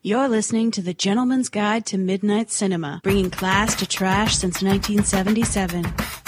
You're listening to The Gentleman's Guide to Midnight Cinema, bringing class to trash since 1977.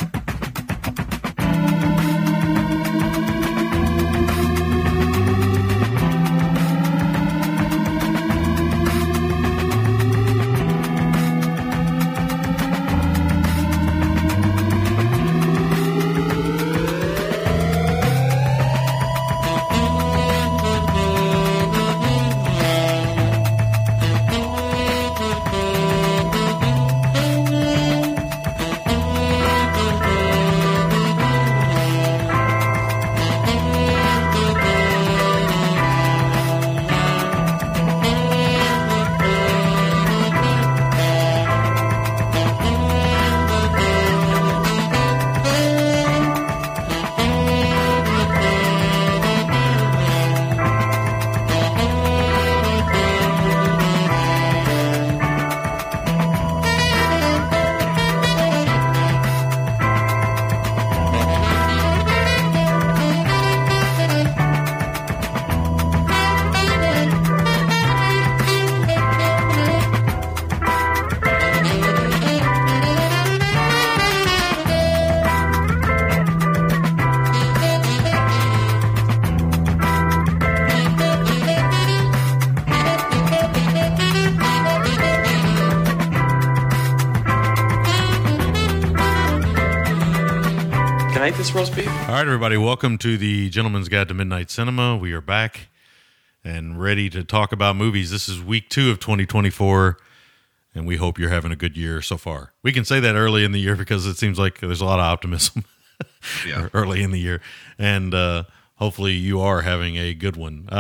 Roast beef. All right, everybody, welcome to the Gentleman's Guide to Midnight Cinema. We are back and ready to talk about movies. This is week 2 of 2024, and we hope you're having a good year so far. We can say that early in the year because it seems like there's a lot of optimism early in the year, and hopefully you are having a good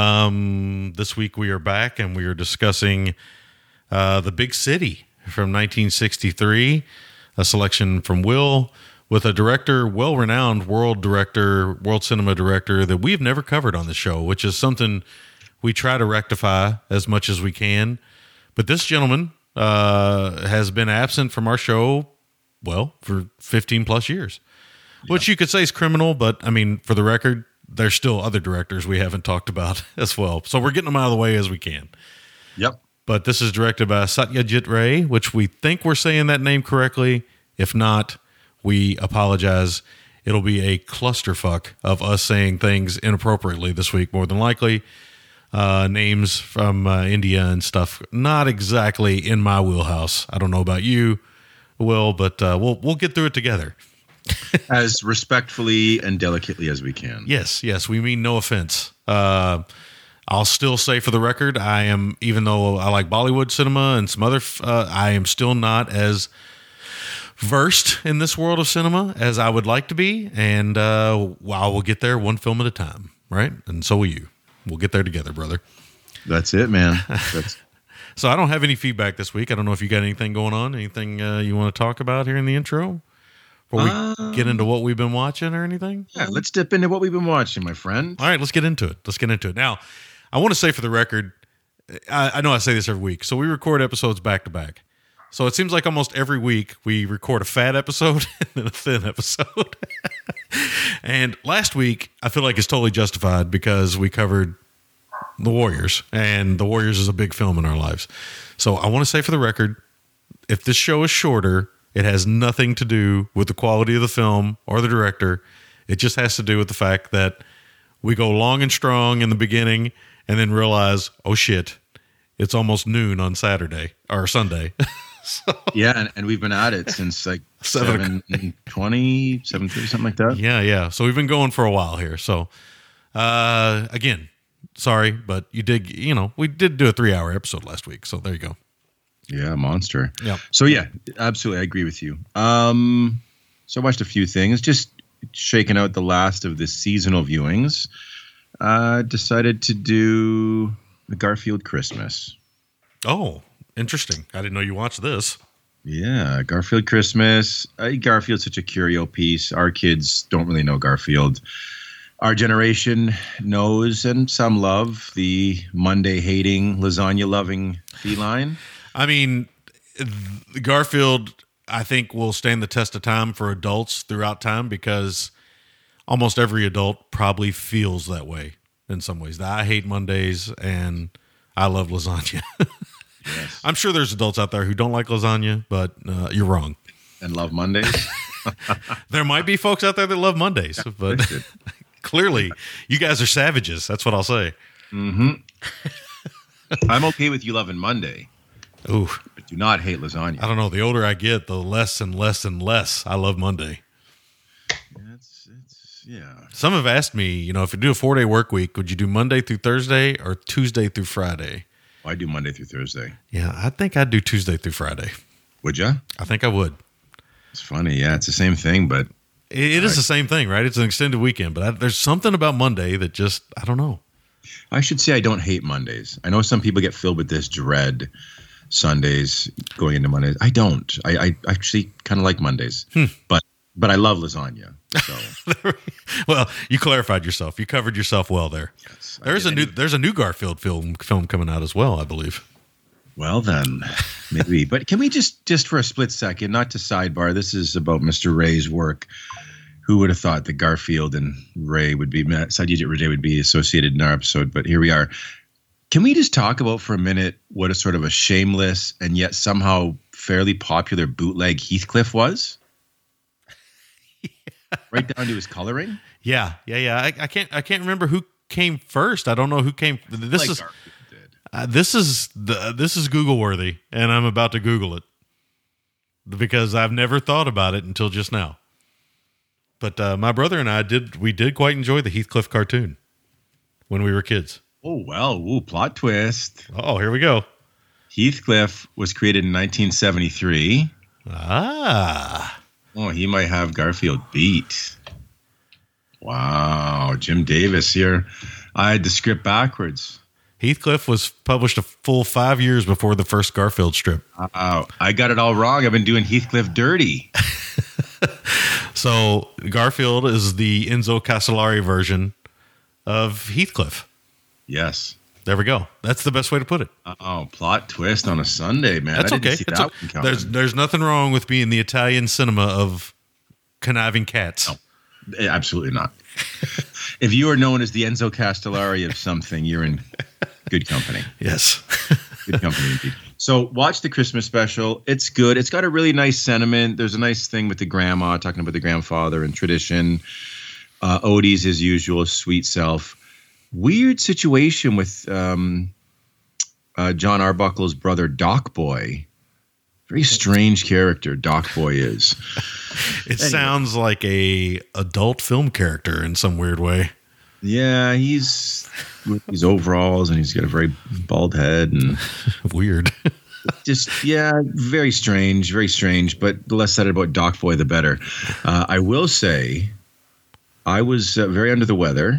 one. This week we are back, and we are discussing The Big City from 1963, a selection from Will, with a director, well-renowned world cinema director that we've never covered on the show, which is something we try to rectify as much as we can. But this gentleman has been absent from our show, well, for 15 plus years, which you could say is criminal. But I mean, for the record, there's still other directors we haven't talked about as well. So we're getting them out of the way as we can. Yep. But this is directed by Satyajit Ray, which we think we're saying that name correctly. If not, we apologize. It'll be a clusterfuck of us saying things inappropriately this week, more than likely. Names from India and stuff, not exactly in my wheelhouse. I don't know about you, Will, but we'll get through it together. As respectfully and delicately as we can. Yes, we mean no offense. I'll still say for the record, I am, even though I like Bollywood cinema and some other, I am still not as versed in this world of cinema as I would like to be, and we'll get there one film at a time, right? And so will you. We'll get there together, brother. That's it, man. So I don't have any feedback this week. I don't know if you got anything going on, anything you want to talk about here in the intro before we get into what we've been watching or anything. Yeah, let's dip into what we've been watching, my friend. All right, let's get into it. Now, I want to say for the record, I know I say this every week, so we record episodes back to back. So it seems like almost every week we record a fat episode and then a thin episode. And last week, I feel like it's totally justified because we covered The Warriors, and The Warriors is a big film in our lives. So I want to say for the record, if this show is shorter, it has nothing to do with the quality of the film or the director. It just has to do with the fact that we go long and strong in the beginning and then realize, oh shit, it's almost noon on Saturday or Sunday. So, yeah, and we've been at it since like 7:20, 7:30, something like that. Yeah. So we've been going for a while here. So again, sorry, but we did do a 3-hour episode last week. So there you go. Yeah, monster. Yeah. So yeah, absolutely, I agree with you. So I watched a few things, just shaking out the last of the seasonal viewings. Decided to do the Garfield Christmas. Oh. Interesting. I didn't know you watched this. Yeah, Garfield Christmas. Garfield's such a curio piece. Our kids don't really know Garfield. Our generation knows and some love the Monday-hating, lasagna-loving feline. I mean, Garfield, I think, will stand the test of time for adults throughout time because almost every adult probably feels that way in some ways. I hate Mondays and I love lasagna. I'm sure there's adults out there who don't like lasagna, but you're wrong. And love Mondays. There might be folks out there that love Mondays, but clearly you guys are savages. That's what I'll say. I'm okay with you loving Monday. Ooh, but do not hate lasagna. I don't know. The older I get, the less and less and less I love Monday. Yeah. Some have asked me, if you do a 4-day work week, would you do Monday through Thursday or Tuesday through Friday? Well, I do Monday through Thursday. Yeah, I think I'd do Tuesday through Friday. Would you? I think I would. It's funny. Yeah, it's the same thing, but it is the same thing, right? It's an extended weekend, but there's something about Monday that just, I don't know. I should say I don't hate Mondays. I know some people get filled with this dread Sundays going into Mondays. I don't. I actually kind of like Mondays, but I love lasagna. So. Well, you clarified yourself. You covered yourself well there. Yes, there's a new Garfield film coming out as well, I believe. Well, then maybe. But can we just for a split second, not to sidebar, this is about Mr. Ray's work. Who would have thought that Garfield and Ray would be, Satyajit Ray would be associated in our episode, but here we are. Can we just talk about for a minute what a sort of a shameless and yet somehow fairly popular bootleg Heathcliff was? Yeah. Right down to his coloring? Yeah. I can't remember who came first. I don't know who came. This is Google worthy, and I'm about to Google it because I've never thought about it until just now. But my brother and I did quite enjoy the Heathcliff cartoon when we were kids. Oh, well, plot twist. Oh, here we go. Heathcliff was created in 1973. Ah. Oh, he might have Garfield beat. Wow, Jim Davis here. I had the script backwards. Heathcliff was published a full 5 years before the first Garfield strip. Wow, I got it all wrong. I've been doing Heathcliff dirty. So Garfield is the Enzo Castellari version of Heathcliff. Yes. There we go. That's the best way to put it. Oh, plot twist on a Sunday, man. That's okay. There's nothing wrong with being the Italian cinema of conniving cats. No, absolutely not. If you are known as the Enzo Castellari of something, you're in good company. Yes. Good company indeed. So watch the Christmas special. It's good. It's got a really nice sentiment. There's a nice thing with the grandma, talking about the grandfather and tradition. Odie's, his usual sweet self. Weird situation with John Arbuckle's brother, Doc Boy. Very strange character Doc Boy is. It sounds like a adult film character in some weird way. Yeah, he's with these overalls and he's got a very bald head and weird. Just, yeah, very strange, but the less said about Doc Boy, the better. I will say I was very under the weather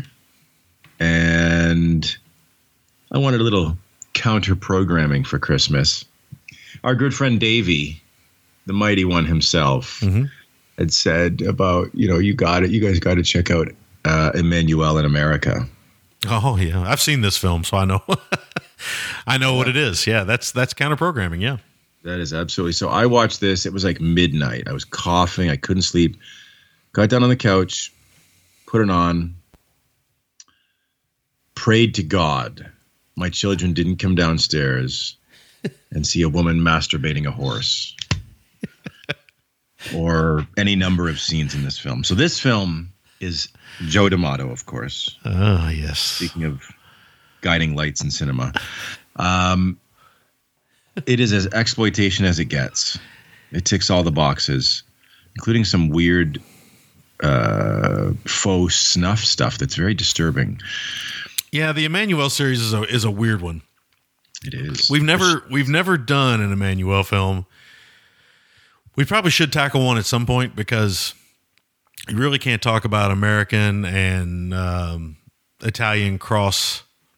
and I wanted a little counter programming for Christmas. Our good friend Davey, the mighty one himself, had said about, you guys got to check out Emmanuel in America. Oh yeah, I've seen this film, so I know. I know what it is. Yeah, that's counter programming. Yeah, that is absolutely. So I watched this. It was like midnight. I was coughing. I couldn't sleep. Got down on the couch, put it on, prayed to God my children didn't come downstairs and see a woman masturbating a horse, or any number of scenes in this film. So this film is Joe D'Amato, of course. Oh, yes. Speaking of guiding lights in cinema. It is as exploitation as it gets. It ticks all the boxes, including some weird faux snuff stuff that's very disturbing. Yeah, the Emmanuel series is a weird one. It is. We've never done an Emmanuel film. We probably should tackle one at some point because you really can't talk about American and Italian cross,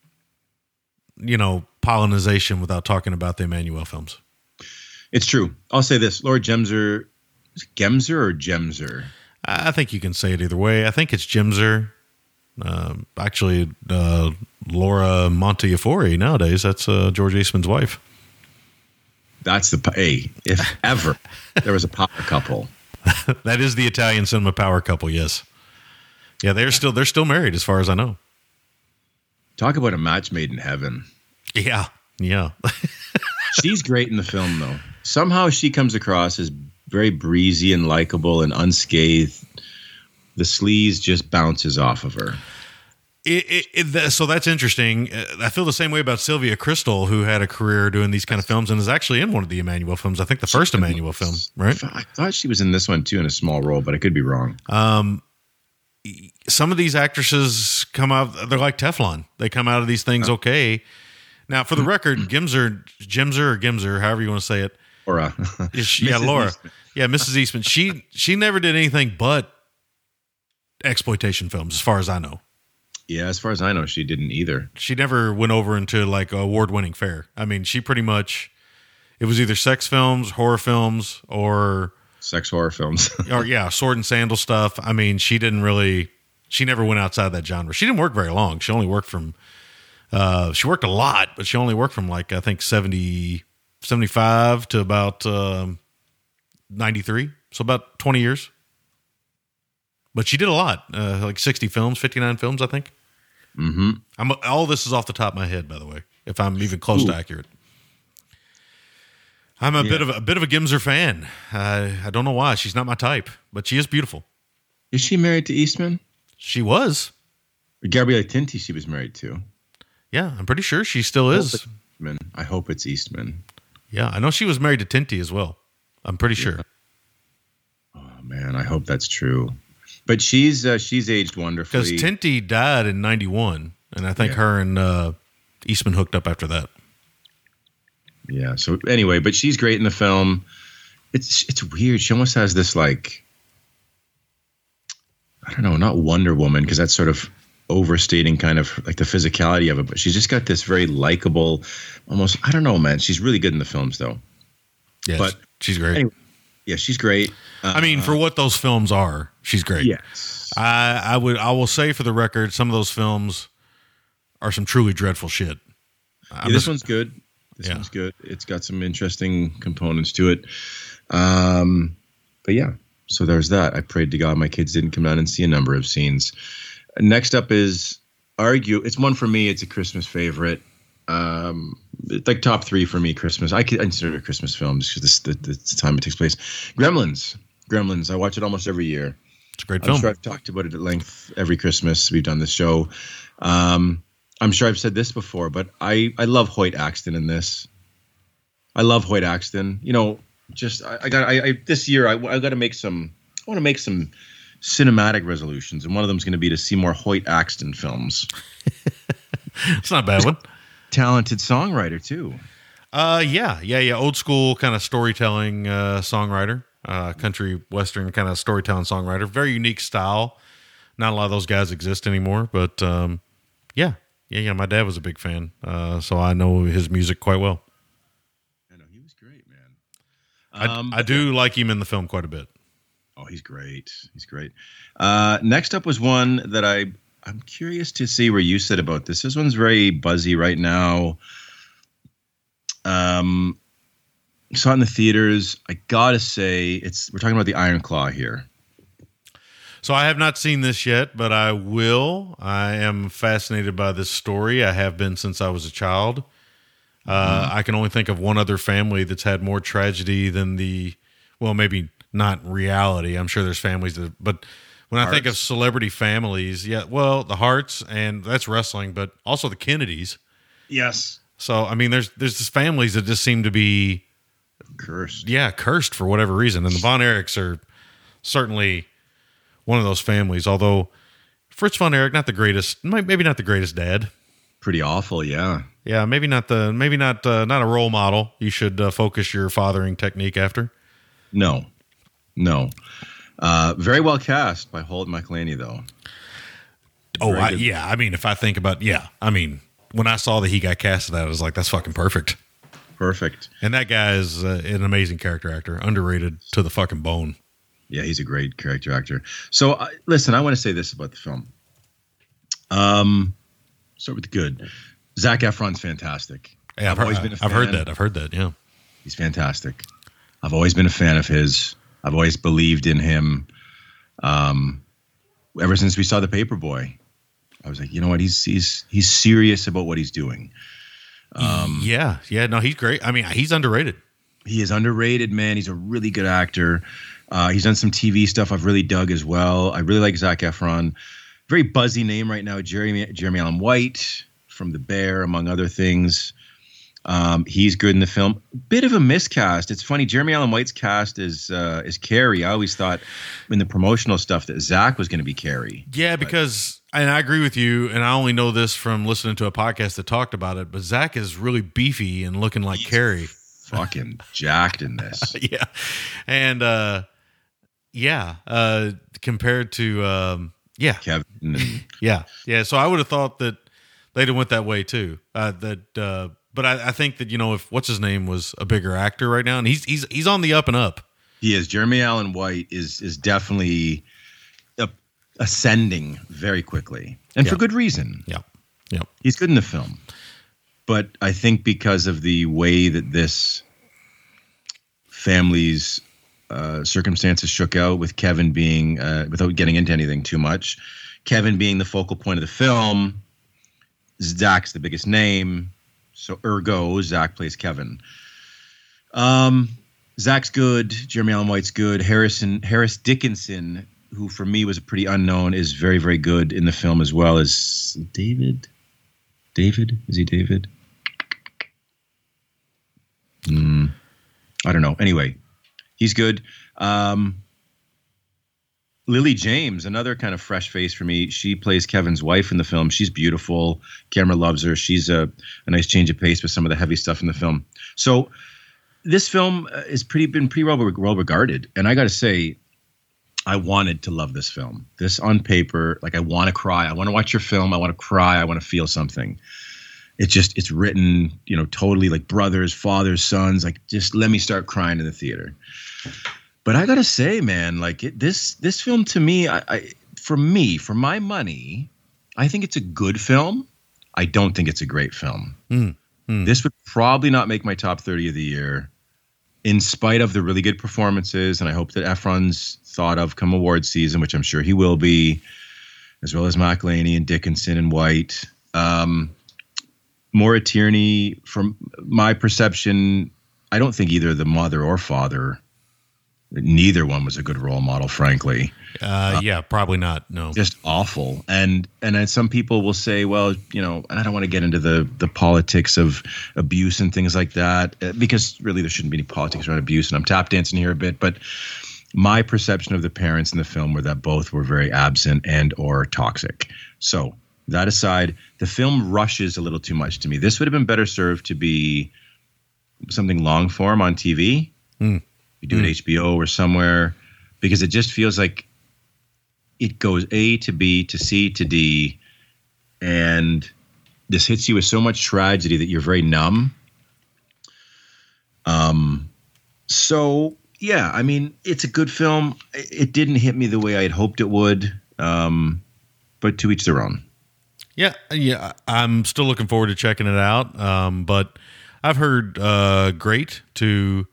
pollination without talking about the Emmanuel films. It's true. I'll say this. Laura Gemser, is it Gemser or Gemser? I think you can say it either way. I think it's Gemser. Actually, Laura Montefiore nowadays, that's George Eastman's wife. That's if ever there was a power couple. That is the Italian cinema power couple, yes. Yeah, they're still married as far as I know. Talk about a match made in heaven. Yeah. She's great in the film, though. Somehow she comes across as very breezy and likable and unscathed. The sleaze just bounces off of her. So that's interesting. I feel the same way about Sylvia Crystal, who had a career doing these kind of films and is actually in one of the Emmanuel films. I think the first Emmanuel film, right? I thought she was in this one too in a small role, but I could be wrong. Some of these actresses come out, they're like Teflon. They come out of these things okay. Now, for the record, Gimser, however you want to say it. Laura. Laura. Eastman. Yeah, Mrs. Eastman. She never did anything but exploitation films, as far as I know. Yeah, as far as I know, she didn't either. She never went over into like award-winning fare. I mean, she pretty much, it was either sex films, horror films, or sex horror films. or yeah, sword and sandal stuff. I mean, she never went outside that genre. She didn't work very long. She only worked from, she worked a lot, but she only worked from like, I think 75 to about 93. So about 20 years. But she did a lot, like 60 films, 59 films, I think. Mm-hmm. All this is off the top of my head, by the way, if I'm even close to accurate. I'm a bit of a Gimser fan. I don't know why. She's not my type, but she is beautiful. Is she married to Eastman? She was. Gabrielle Tinti she was married to. Yeah, I'm pretty sure she still is. I hope it's Eastman. Yeah, I know she was married to Tinti as well. I'm pretty sure. Oh, man, I hope that's true. But she's aged wonderfully. Because Tinti died in 91, and I think her and Eastman hooked up after that. Yeah, so anyway, but she's great in the film. It's weird. She almost has this, like, I don't know, not Wonder Woman, because that's sort of overstating kind of like the physicality of it, but she's just got this very likable, almost, I don't know, man. She's really good in the films, though. Yeah, but she's great. Anyway, yeah, she's great. I mean, for what those films are, she's great. Yes. I will say for the record, some of those films are some truly dreadful shit. This one's good. This one's good. It's got some interesting components to it. But yeah, so there's that. I prayed to God my kids didn't come down and see a number of scenes. Next up is it's one for me. It's a Christmas favorite. It's like top 3 for me, Christmas. I consider it Christmas films because the time it takes place. Gremlins. I watch it almost every year. It's a great film. I'm sure I've talked about it at length every Christmas we've done this show. I'm sure I've said this before, but I love Hoyt Axton in this. I love Hoyt Axton. You know, just this year I got to make some. I want to make some cinematic resolutions, and one of them is going to be to see more Hoyt Axton films. It's not a bad one. Talented songwriter too. Yeah. Old school kind of storytelling songwriter, country western kind of storytelling songwriter. Very unique style. Not a lot of those guys exist anymore, but yeah. My dad was a big fan, so I know his music quite well. I know he was great, man. I do like him in the film quite a bit. Oh, he's great. Next up was one that I'm curious to see where you said about this. This one's very buzzy right now. Saw it in the theaters. I gotta say, we're talking about the Iron Claw here. So I have not seen this yet, but I will. I am fascinated by this story. I have been since I was a child. I can only think of one other family that's had more tragedy than maybe not reality. I'm sure there's families but when I think of celebrity families, the Harts, and that's wrestling, but also the Kennedys. Yes. So, I mean, there's these families that just seem to be cursed. Yeah, cursed for whatever reason. And the Von Erichs are certainly one of those families, although Fritz von Erich, not the greatest, maybe not the greatest dad. Pretty awful, yeah. Yeah, not a role model you should focus your fathering technique after. No. Very well cast by Holt McElhaney, though. I mean, if I think about, when I saw that he got casted, I was like, that's fucking perfect. Perfect. And that guy is an amazing character actor, underrated to the fucking bone. Yeah, he's a great character actor. So, listen, I want to say this about the film. Start with the good. Zac Efron's fantastic. Yeah, I've heard that, yeah. He's fantastic. I've always been a fan of his. I've always believed in him. Ever since we saw The Paperboy, I was like, you know what? He's serious about what he's doing. Yeah. No, he's great. I mean, he's underrated. He is underrated, man. He's a really good actor. He's done some TV stuff I've really dug as well. I really like Zac Efron. Very buzzy name right now, Jeremy Allen White from The Bear, among other things. He's good in the film. Bit of a miscast. It's funny. Jeremy Allen White's cast is Carrie. I always thought in the promotional stuff that Zach was going to be Carrie. Yeah, because and I agree with you. And I only know this from listening to a podcast that talked about it. But Zach is really beefy and looking like Carrie. Fucking jacked in this. Yeah, and compared to Kevin. And, yeah. So I would have thought that they'd have went that way too. But I think that, if what's his name was a bigger actor right now, and he's on the up and up. He is. Jeremy Allen White is definitely ascending very quickly, and for good reason. Yeah. He's good in the film, but I think because of the way that this family's circumstances shook out, with Kevin being, without getting into anything too much, Kevin being the focal point of the film, Zach's the biggest name. So ergo, Zach plays Kevin. Zach's good. Jeremy Allen White's good. Harris Dickinson, who for me was a pretty unknown, is very, very good in the film as well as David. David? Is he David? I don't know. Anyway, he's good. Lily James, another kind of fresh face for me. She plays Kevin's wife in the film. She's beautiful. Camera loves her. She's a nice change of pace with some of the heavy stuff in the film. So this film has been pretty well regarded. And I got to say, I wanted to love this film. This on paper, like I want to cry. I want to watch your film. I want to cry. I want to feel something. It's written, totally like brothers, fathers, sons. Like just let me start crying in the theater. But I gotta say, man, like this film to me, for my money, I think it's a good film. I don't think it's a great film. This would probably not make my top 30 of the year, in spite of the really good performances. And I hope that Efron's thought of come award season, which I'm sure he will be, as well as McElhaney and Dickinson and White. Maura Tierney, from my perception, I don't think either the mother or father, neither one was a good role model, frankly. Yeah, probably not. No, just awful. And then some people will say, well, I don't want to get into the politics of abuse and things like that, because really there shouldn't be any politics around abuse. And I'm tap dancing here a bit, but my perception of the parents in the film were that both were very absent and or toxic. So that aside, the film rushes a little too much to me. This would have been better served to be something long form on TV. You do it HBO or somewhere, because it just feels like it goes A to B to C to D, and this hits you with so much tragedy that you're very numb. So yeah, I mean, it's a good film. It didn't hit me the way I had hoped it would, but to each their own. Yeah, I'm still looking forward to checking it out. But I've heard great to,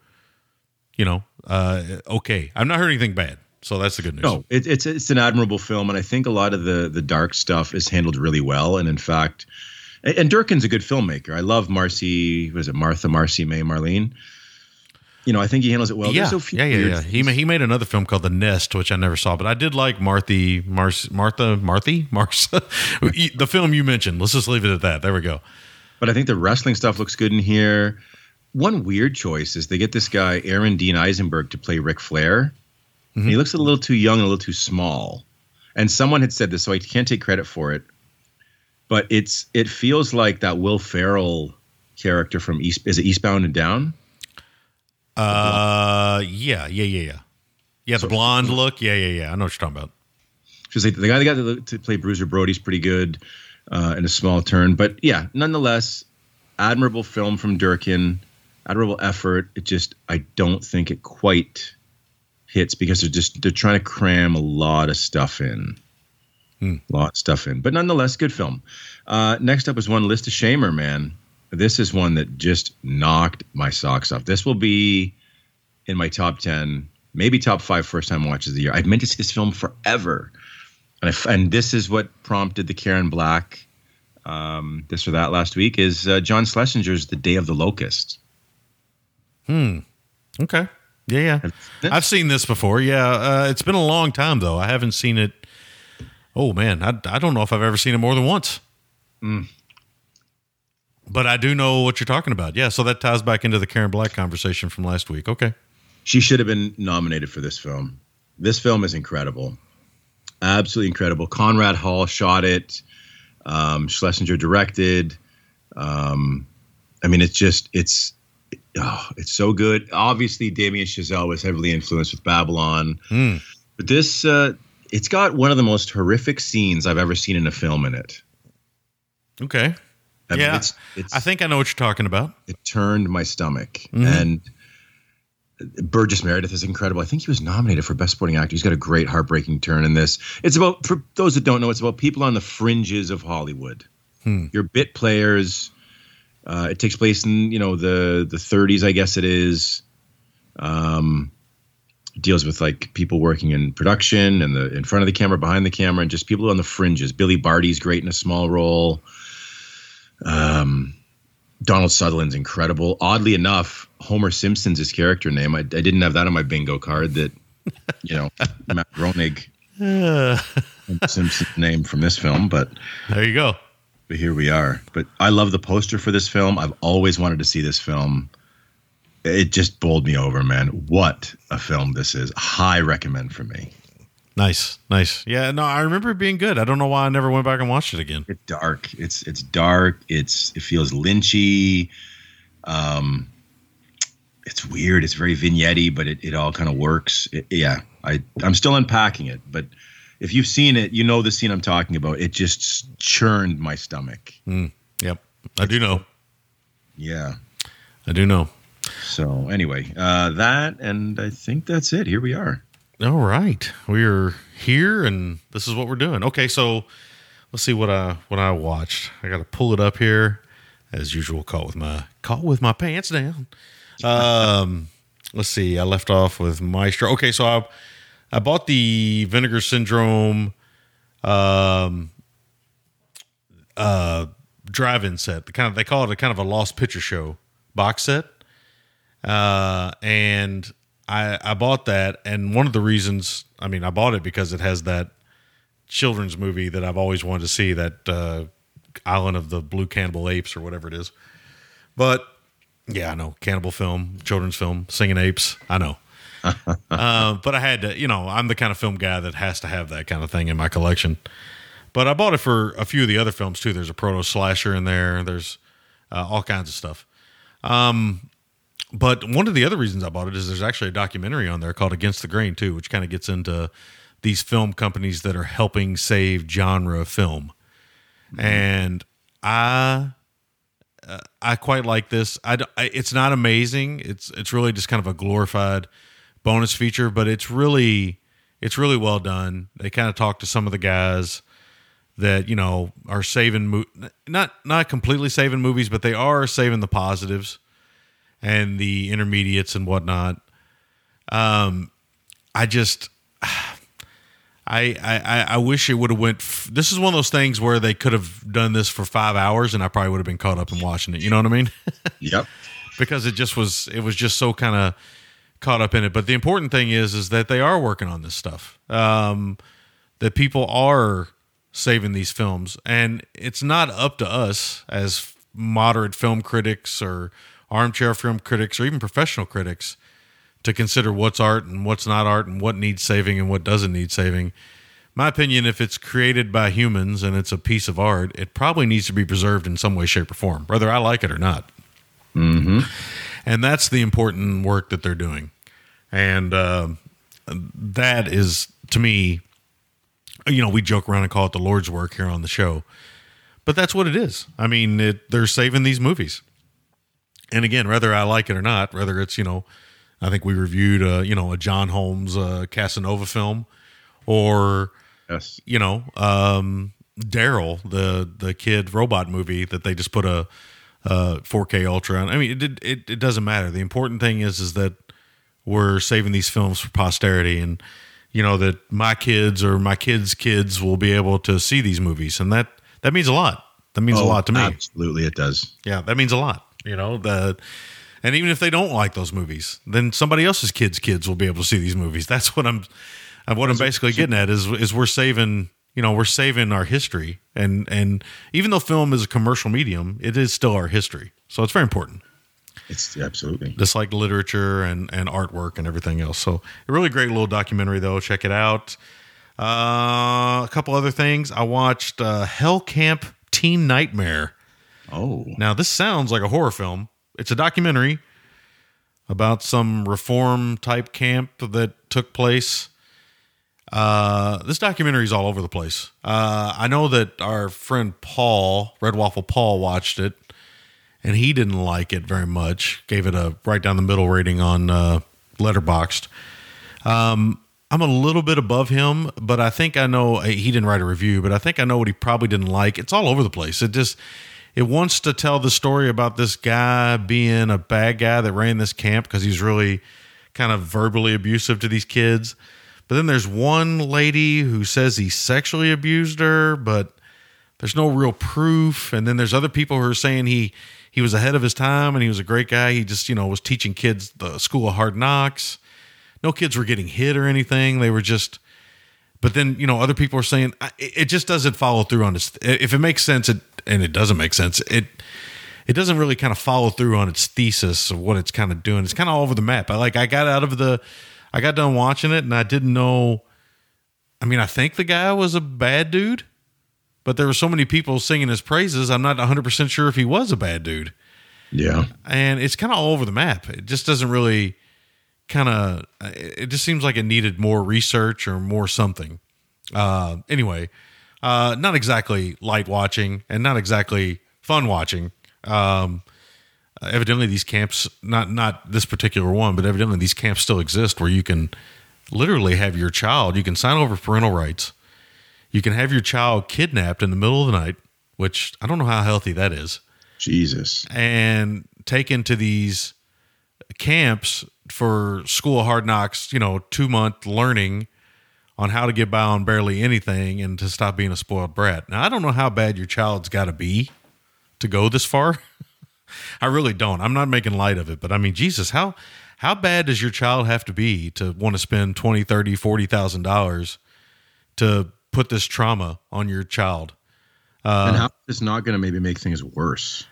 okay. I've not heard anything bad, so that's the good news. No, it's an admirable film, and I think a lot of the dark stuff is handled really well. And in fact, and Durkin's a good filmmaker. I love Marcy May Marlene. I think he handles it well. Yeah, so few yeah. He made another film called The Nest, which I never saw, but I did like Martha, the film you mentioned. Let's just leave it at that. There we go. But I think the wrestling stuff looks good in here. One weird choice is they get this guy, Aaron Dean Eisenberg, to play Ric Flair. Mm-hmm. He looks a little too young and a little too small. And someone had said this, so I can't take credit for it. But it feels like that Will Ferrell character from Eastbound and Down? Yeah. The blonde look. Yeah. I know what you're talking about. Because the guy that got to play Bruiser Brody's pretty good in a small turn. But yeah, nonetheless, admirable film from Durkin. Admirable effort. I don't think it quite hits, because they're trying to cram a lot of stuff in. But nonetheless, good film. Next up is one, List of Shamer, man. This is one that just knocked my socks off. This will be in my top 10, maybe top 5 first time watches of the year. I've meant to see this film forever. And this is what prompted the Karen Black this or that last week, is John Schlesinger's The Day of the Locust. Okay. Yeah. I've seen this before. Yeah. It's been a long time, though. I haven't seen it. Oh, man. I don't know if I've ever seen it more than once. But I do know what you're talking about. Yeah. So that ties back into the Karen Black conversation from last week. Okay. She should have been nominated for this film. This film is incredible. Absolutely incredible. Conrad Hall shot it. Schlesinger directed. I mean, it's so good. Obviously, Damien Chazelle was heavily influenced with Babylon. But this, it's got one of the most horrific scenes I've ever seen in a film in it. Okay. I mean, it's, I think I know what you're talking about. It turned my stomach. And Burgess Meredith is incredible. I think he was nominated for Best Supporting Actor. He's got a great heartbreaking turn in this. It's about, for those that don't know, it's about people on the fringes of Hollywood. Your bit players. It takes place in, the 30s, I guess it is. Deals with like people working in production and in front of the camera, behind the camera, and just people on the fringes. Billy Barty's great in a small role. Donald Sutherland's incredible. Oddly enough, Homer Simpson's his character name. I didn't have that on my bingo card. That Matt Groening, Simpson's name from this film. But there you go. But here we are. But I love the poster for this film. I've always wanted to see this film. It just bowled me over, man. What a film this is. High recommend for me. Nice. Yeah, no, I remember it being good. I don't know why I never went back and watched it again. It's dark. It's dark. It feels lynchy. It's weird. It's very vignette-y, but it all kind of works. I'm still unpacking it, but if you've seen it, you know the scene I'm talking about. It just churned my stomach. Yep. I do know. Yeah. I do know. So anyway, that, and I think that's it. Here we are. All right. We're here, and this is what we're doing. Okay, so let's see what I watched. I got to pull it up here. As usual, caught with my pants down. Let's see. I left off with Maestro. Okay, so I bought the Vinegar Syndrome drive-in set. They call it a kind of a Lost Picture Show box set. And I bought that, and one of the reasons, I bought it because it has that children's movie that I've always wanted to see, that Island of the Blue Cannibal Apes or whatever it is. But yeah, I know, cannibal film, children's film, singing apes. I know. But I had to, I'm the kind of film guy that has to have that kind of thing in my collection. But I bought it for a few of the other films too. There's a proto slasher in there. There's all kinds of stuff. But one of the other reasons I bought it is there's actually a documentary on there called Against the Grain too, which kind of gets into these film companies that are helping save genre film. And I quite like this. It's not amazing. It's really just kind of a glorified bonus feature, but it's really well done. They kind of talk to some of the guys that are saving not completely saving movies, but they are saving the positives and the intermediates and whatnot. I wish it would have went. This is one of those things where they could have done this for 5 hours, and I probably would have been caught up in watching it. You know what I mean? Yep. Because it was just so kind of caught up in it. But the important thing is that they are working on this stuff. That people are saving these films, and it's not up to us as moderate film critics or armchair film critics or even professional critics to consider what's art and what's not art and what needs saving and what doesn't need saving. My opinion, if it's created by humans and it's a piece of art, it probably needs to be preserved in some way, shape, or form, whether I like it or not. Mm-hmm. And that's the important work that they're doing. And that is, to me, we joke around and call it the Lord's work here on the show. But that's what it is. They're saving these movies. And again, whether I like it or not, whether it's, I think we reviewed a John Holmes Casanova film, or yes, Daryl, the kid robot movie that they just put a 4K Ultra on. It doesn't matter. The important thing is that we're saving these films for posterity, and that my kids or my kids' kids will be able to see these movies, and that means a lot. That means a lot to me. Absolutely, it does. Yeah, that means a lot. And even if they don't like those movies, then somebody else's kids will be able to see these movies. That's what I'm basically getting at is we're saving our history, and even though film is a commercial medium, it is still our history. So it's very important. It's absolutely just like literature and artwork and everything else. So a really great little documentary though. Check it out. A couple other things. I watched Hell Camp Teen Nightmare. Oh, now this sounds like a horror film. It's a documentary about some reform type camp that took place. This documentary is all over the place. I know that our friend Paul, Red Waffle Paul, watched it, and he didn't like it very much. Gave it a right down the middle rating on Letterboxd. I'm a little bit above him, but I think I know he didn't write a review, but I think I know what he probably didn't like. It's all over the place. It wants to tell the story about this guy being a bad guy that ran this camp because he's really kind of verbally abusive to these kids. But then there's one lady who says he sexually abused her, but there's no real proof. And then there's other people who are saying he was ahead of his time and he was a great guy. He just, was teaching kids the School of Hard Knocks. No kids were getting hit or anything. They were just, but then, other people are saying it just doesn't follow through on this. If it makes sense, and it doesn't make sense, it doesn't really kind of follow through on its thesis of what it's kind of doing. It's kind of all over the map. I got done watching it and I didn't know. I mean, I think the guy was a bad dude, but there were so many people singing his praises. I'm not 100% sure if he was a bad dude. Yeah. And it's kind of all over the map. It just doesn't really it just seems like it needed more research or more something. Anyway, not exactly light watching and not exactly fun watching. Evidently these camps, not this particular one, but evidently these camps still exist where you can literally have your child, you can sign over parental rights. You can have your child kidnapped in the middle of the night, which I don't know how healthy that is. Jesus. And taken to these camps for School of Hard Knocks, 2-month learning on how to get by on barely anything and to stop being a spoiled brat. Now, I don't know how bad your child's got to be to go this far. I really don't. I'm not making light of it, but I mean, Jesus, how bad does your child have to be to want to spend $20,000, $30,000, $40,000 to put this trauma on your child? And how it's not going to maybe make things worse?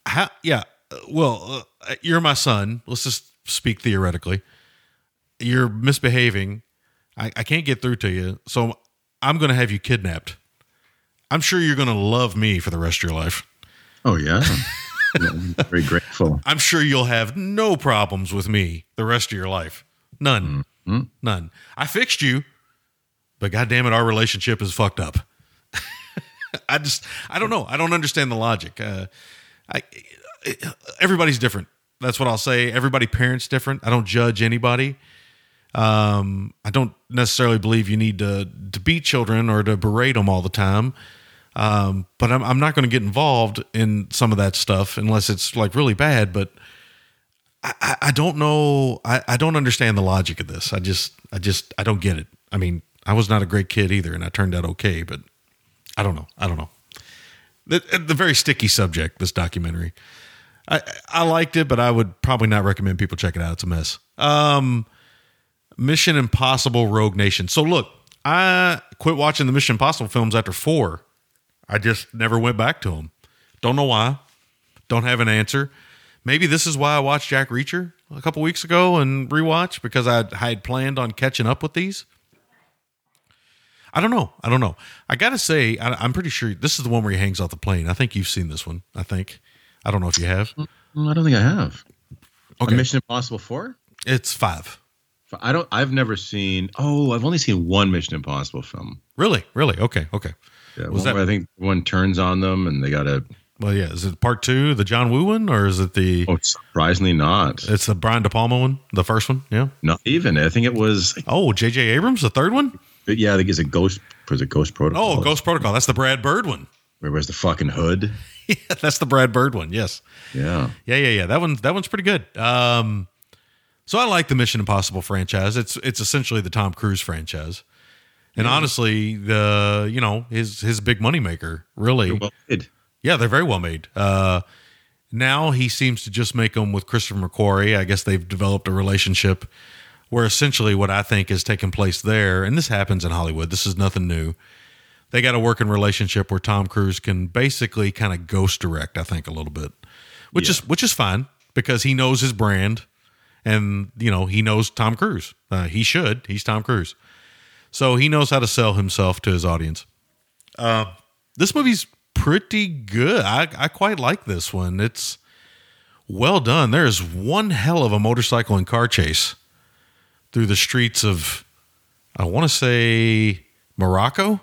Well, you're my son. Let's just speak theoretically. You're misbehaving. I can't get through to you, so I'm going to have you kidnapped. I'm sure you're going to love me for the rest of your life. Oh, yeah. I'm very grateful. I'm sure you'll have no problems with me the rest of your life. None. Mm-hmm. None. I fixed you, but goddamn it, our relationship is fucked up. I don't know. I don't understand the logic. Everybody's different. That's what I'll say. Everybody parents different. I don't judge anybody. I don't necessarily believe you need to beat children or to berate them all the time. But I'm not going to get involved in some of that stuff unless it's like really bad. But I don't know. I don't understand the logic of this. I don't get it. I mean, I was not a great kid either, and I turned out okay. But I don't know. The very sticky subject, this documentary. I liked it, but I would probably not recommend people check it out. It's a mess. Mission Impossible Rogue Nation. So look, I quit watching the Mission Impossible films after 4. I just never went back to them. Don't know why. Don't have an answer. Maybe this is why I watched Jack Reacher a couple weeks ago and rewatched, because I had planned on catching up with these. I don't know. I got to say, I'm pretty sure this is the one where he hangs off the plane. I think you've seen this one. I don't know if you have. I don't think I have. Okay. Mission Impossible 4? It's 5. I've never seen. Oh, I've only seen one Mission Impossible film. Really? Okay. Yeah, where I think one turns on them and they got to. Well, yeah. Is it part 2, the John Woo one, or is it the? Oh, surprisingly not. It's the Brian De Palma one, the first one. Yeah. Not even. I think it was. Oh, J.J. Abrams, the third one. Yeah, I think it's a Ghost Protocol. Oh, Ghost Protocol. That's the Brad Bird one. Where was the fucking hood? Yeah, that's the Brad Bird one. Yes. Yeah. Yeah. That one's pretty good. So I like the Mission Impossible franchise. It's essentially the Tom Cruise franchise, and honestly, his big moneymaker really. Well, Yeah, they're very well made. Now he seems to just make them with Christopher McQuarrie. I guess they've developed a relationship where essentially what I think is taking place there, and this happens in Hollywood, this is nothing new. They got a working relationship where Tom Cruise can basically kind of ghost direct, I think, a little bit, which is fine because he knows his brand, and he knows Tom Cruise. He should. He's Tom Cruise, so he knows how to sell himself to his audience. This movie's pretty good. I quite like this one. It's well done. There is one hell of a motorcycle and car chase through the streets of, I want to say, Morocco.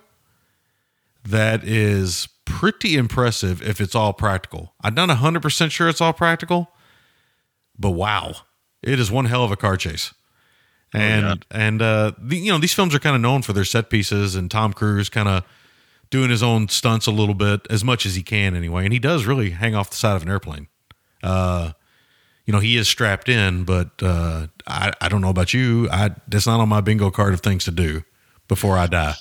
That is pretty impressive if it's all practical. I'm not 100% sure it's all practical, but wow, it is one hell of a car chase. And these films are kind of known for their set pieces, and Tom Cruise kind of doing his own stunts a little bit, as much as he can anyway. And he does really hang off the side of an airplane. He is strapped in, but I don't know about you. That's not on my bingo card of things to do before I die.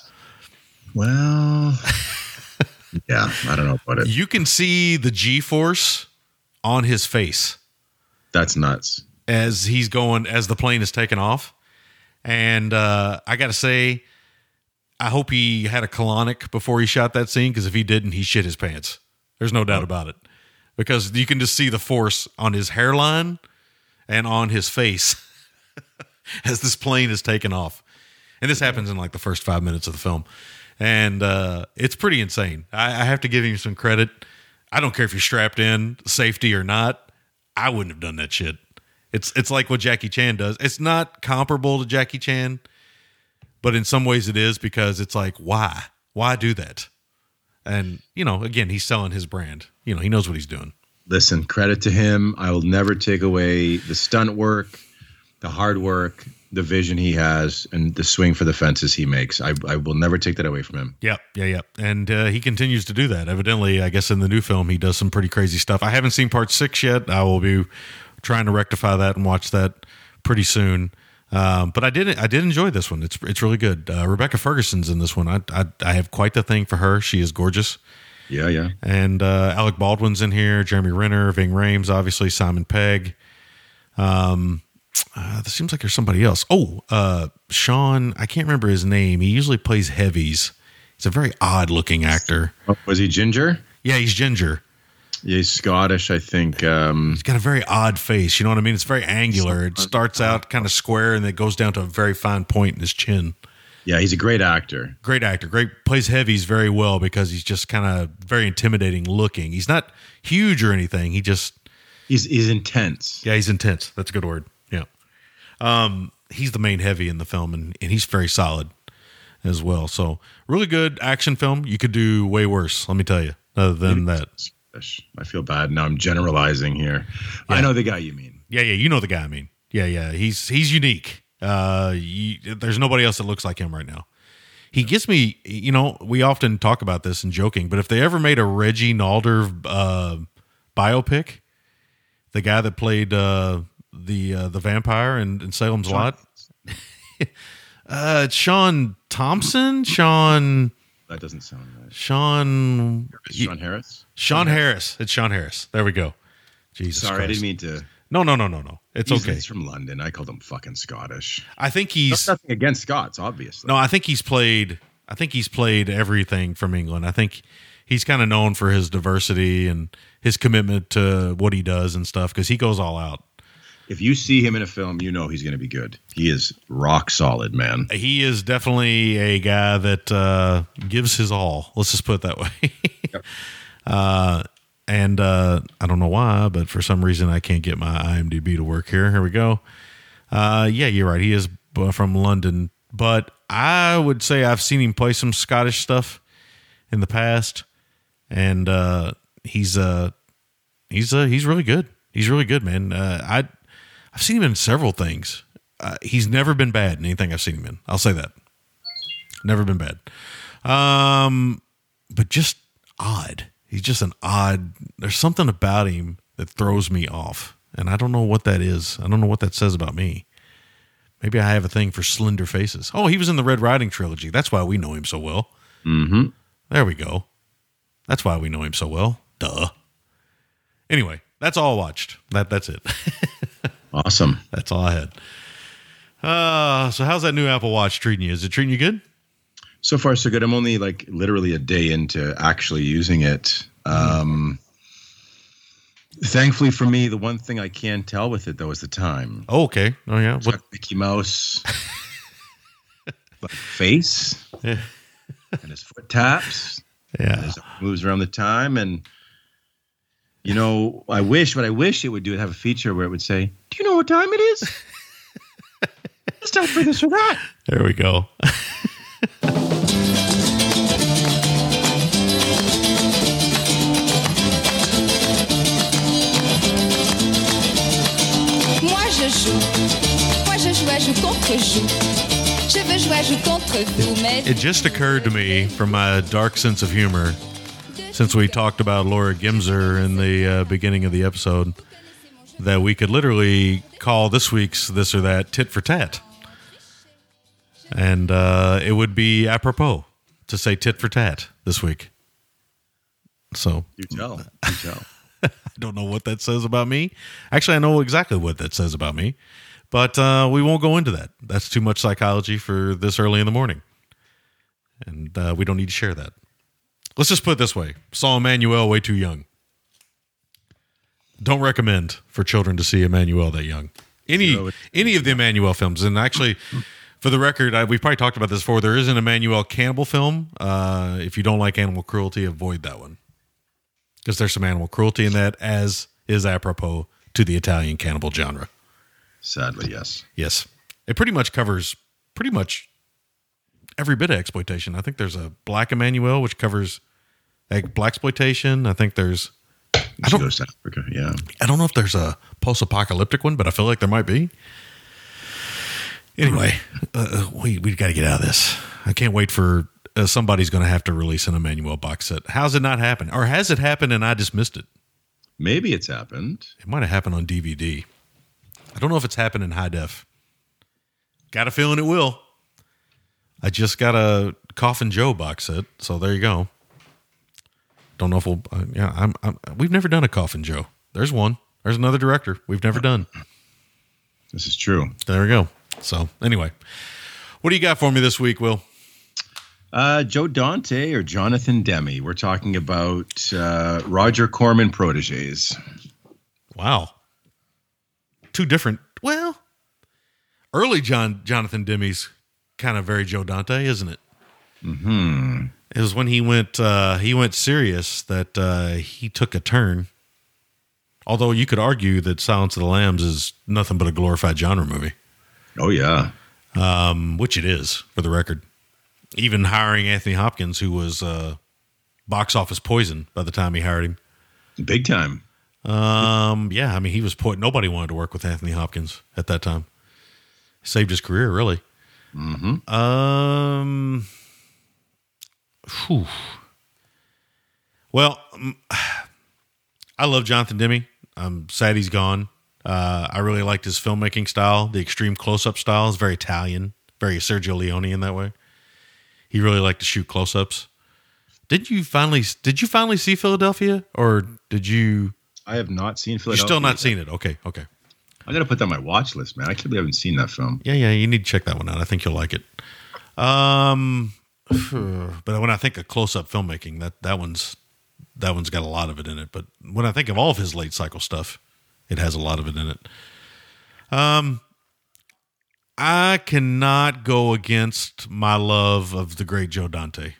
Well, yeah, I don't know about it. You can see the G-force on his face. That's nuts. As the plane is taking off. And I got to say, I hope he had a colonic before he shot that scene, because if he didn't, he shit his pants. There's no doubt about it. Because you can just see the force on his hairline and on his face as this plane is taking off. And this happens in like the first 5 minutes of the film. And it's pretty insane. I have to give him some credit. I don't care if you're strapped in, safety or not. I wouldn't have done that shit. It's like what Jackie Chan does. It's not comparable to Jackie Chan, but in some ways it is, because it's like, why? Why do that? And, again, he's selling his brand. He knows what he's doing. Listen, credit to him. I will never take away the stunt work, the hard work, the vision he has, and the swing for the fences he makes. I will never take that away from him. Yep. And he continues to do that. Evidently, I guess in the new film, he does some pretty crazy stuff. I haven't seen part 6 yet. I will be trying to rectify that and watch that pretty soon. But I did enjoy this one. It's really good. Rebecca Ferguson's in this one. I have quite the thing for her. She is gorgeous. Yeah. And Alec Baldwin's in here. Jeremy Renner, Ving Rhames, obviously Simon Pegg. There seems like there's somebody else. Sean, I can't remember his name. He usually plays heavies. He's a very odd looking actor. Oh, was he ginger? Yeah, he's ginger. Yeah, he's Scottish, I think. He's got a very odd face. You know what I mean? It's very angular. It starts out kind of square, and it goes down to a very fine point in his chin. Yeah, he's a great actor. Great actor. Plays heavies very well, because he's just kind of very intimidating looking. He's not huge or anything. He's intense. Yeah, he's intense. That's a good word. Yeah. He's the main heavy in the film, and he's very solid as well. So really good action film. You could do way worse, let me tell you, other than that. I feel bad now. I'm generalizing here. Yeah. I know the guy you mean. Yeah. You know the guy I mean. Yeah. He's unique. There's nobody else that looks like him right now. He gives me, we often talk about this and joking, but if they ever made a Reggie Nalder biopic, the guy that played the vampire in Salem's Lot, Sean Thompson, that doesn't sound right. Sean Harris. Sean Harris. It's Sean Harris. There we go. Jesus Sorry, Christ. I didn't mean to. No. It's okay. He's from London. I called him fucking Scottish. I think he's nothing against Scots, obviously. No, I think he's played everything from England. I think he's kind of known for his diversity and his commitment to what he does and stuff, because he goes all out. If you see him in a film, you know he's going to be good. He is rock solid, man. He is definitely a guy that gives his all. Let's just put it that way. Yep. And I don't know why, but for some reason I can't get my IMDb to work here. Here we go. Yeah, you're right. He is from London, but I would say I've seen him play some Scottish stuff in the past, and he's really good. He's really good, man. I've seen him in several things. He's never been bad in anything I've seen him in. I'll say that. Never been bad. But just odd. He's just an odd. There's something about him that throws me off, and I don't know what that is. I don't know what that says about me. Maybe I have a thing for slender faces. Oh, he was in the Red Riding trilogy. That's why we know him so well. Mm-hmm. There we go. That's why we know him so well. Duh. Anyway, that's all I watched. That's it. Awesome. That's all I had. So how's that new Apple Watch treating you? Is it treating you good? So far, so good. I'm only like literally a day into actually using it. Thankfully for me, the one thing I can tell with it, though, is the time. Oh, okay. Oh, yeah. It's got Mickey Mouse face Yeah. and his foot taps. Yeah. And his moves around the time. And, you know, I wish it would do it have a feature where it would say, do you know what time it is? It's time for this or that. There we go. joue contre joue. Je veux jouer, joue contre vous, mais... It just occurred to me from my dark sense of humor, since we talked about Laura Gimser in the beginning of the episode, that we could literally call this week's This or That Tit for Tat. And it would be apropos to say tit for tat this week. So You tell. I don't know what that says about me. Actually, I know exactly what that says about me, but we won't go into that. That's too much psychology for this early in the morning. And we don't need to share that. Let's just put it this way. Saw Emmanuel way too young. Don't recommend for children to see Emmanuel that young. Any of the Emmanuel films. And actually, for the record, we've probably talked about this before. There is an Emmanuel cannibal film. If you don't like animal cruelty, avoid that one. Because there's some animal cruelty in that, as is apropos to the Italian cannibal genre. Sadly, yes. Yes. It pretty much covers every bit of exploitation. I think there's a Black Emmanuel, which covers blaxploitation. I think there's... She goes to Africa, yeah. I don't know if there's a post-apocalyptic one, but I feel like there might be. Anyway, we got to get out of this. I can't wait for... somebody's going to have to release an Emmanuel box set. How's it not happen? Or has it happened and I just missed it? Maybe it's happened. It might have happened on DVD. I don't know if it's happened in high def. Got a feeling it will. I just got a Coffin Joe box set, so there you go. Don't know if we'll... we've never done a Coffin Joe. There's one. There's another director we've never done. This is true. There we go. So anyway, what do you got for me this week, Will? Joe Dante or Jonathan Demme. We're talking about Roger Corman proteges. Wow. Two different... Well, early Jonathan Demme's kind of very Joe Dante, isn't it? Mm-hmm. It was when he went serious that he took a turn. Although you could argue that Silence of the Lambs is nothing but a glorified genre movie. Oh, yeah. Which it is, for the record. Even hiring Anthony Hopkins, who was box office poison by the time he hired him. Big time. Yeah, I mean, he was nobody wanted to work with Anthony Hopkins at that time. Saved his career, really. Mm-hmm. Whew. Well, I love Jonathan Demme. I'm sad he's gone. I really liked his filmmaking style. The extreme close-up style is very Italian, very Sergio Leone in that way. He really liked to shoot close-ups. Did you finally see Philadelphia, or did you? I have not seen Philadelphia. You've still not seen it. Okay. I got to put that on my watch list, man. I can't believe I haven't seen that film. Yeah, you need to check that one out. I think you'll like it. But when I think of close-up filmmaking, that one's got a lot of it in it. But when I think of all of his late cycle stuff, it has a lot of it in it. I cannot go against my love of the great Joe Dante.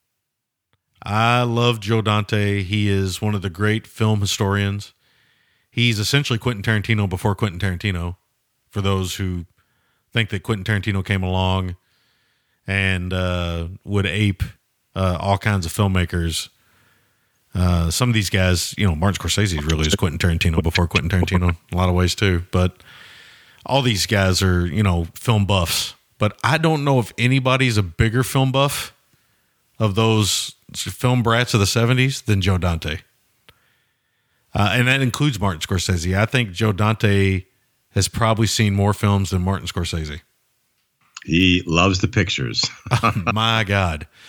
I love Joe Dante. He is one of the great film historians. He's essentially Quentin Tarantino before Quentin Tarantino, for those who think that Quentin Tarantino came along and would ape all kinds of filmmakers. Some of these guys, Martin Scorsese really is Quentin Tarantino before Quentin Tarantino in a lot of ways too. But all these guys are, film buffs. But I don't know if anybody's a bigger film buff of those film brats of the 70s than Joe Dante. And that includes Martin Scorsese. I think Joe Dante has probably seen more films than Martin Scorsese. He loves the pictures. My God.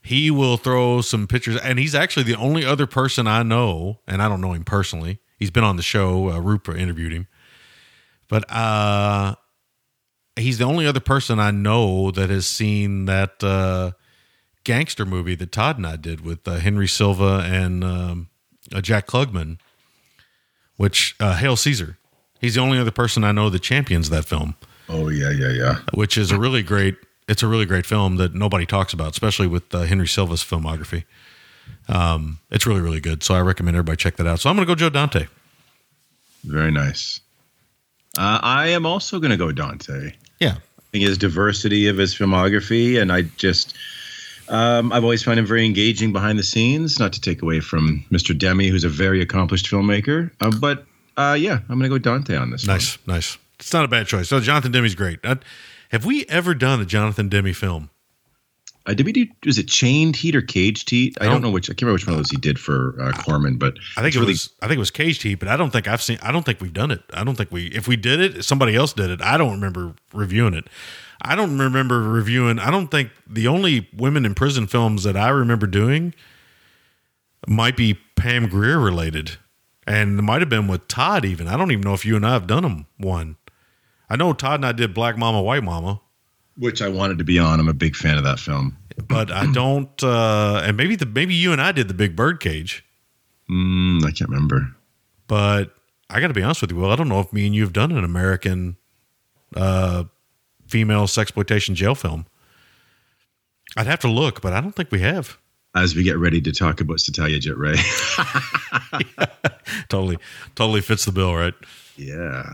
he will throw some pictures, and he's actually the only other person I know, and I don't know him personally. He's been on the show. Rupert interviewed him, but he's the only other person I know that has seen that gangster movie that Todd and I did with Henry Silva and Jack Klugman, which Hail Caesar. He's the only other person I know that champions that film. Oh yeah. Which is a really great film that nobody talks about, especially with Henry Silva's filmography. It's really, really good. So I recommend everybody check that out. So I'm going to go Joe Dante. Very nice. I am also going to go Dante. Yeah. I think his diversity of his filmography, and I just, I've always found him very engaging behind the scenes, not to take away from Mr. Demme, who's a very accomplished filmmaker. But yeah, I'm going to go Dante on this. Nice. It's not a bad choice. So Jonathan Demme's great. Have we ever done a Jonathan Demme film? Did we do? Was it Chained Heat or Caged Heat? I don't know which. I can't remember which one of those he did for Corman, but I think it was Caged Heat. But I don't think we've done it. If we did it, somebody else did it. I don't remember reviewing it. I don't think the only women in prison films that I remember doing might be Pam Grier related, and it might have been with Todd. Even I don't even know if you and I have done one. I know Todd and I did Black Mama, White Mama, which I wanted to be on. I'm a big fan of that film, but I don't. And maybe you and I did the Big Bird Cage. I can't remember. But I got to be honest with you, Will. I don't know if me and you have done an American female sexploitation jail film. I'd have to look, but I don't think we have. As we get ready to talk about Satyajit Ray. Yeah, totally fits the bill, right? Yeah.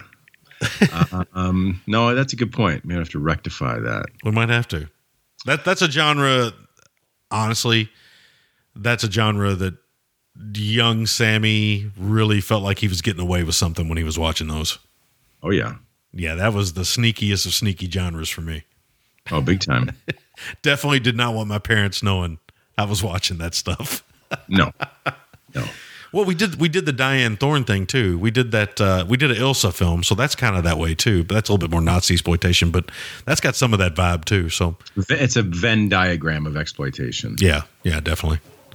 No, that's a good point. We have to rectify that. We might have to. That's a genre. Honestly, that's a genre that young Sammy really felt like he was getting away with something when he was watching those. Oh yeah, yeah. That was the sneakiest of sneaky genres for me. Oh, big time. Definitely did not want my parents knowing I was watching that stuff. No. Well, we did the Diane Thorne thing too. We did that. We did an Ilsa film, so that's kind of that way too. But that's a little bit more Nazi exploitation. But that's got some of that vibe too. So it's a Venn diagram of exploitation. Yeah, definitely.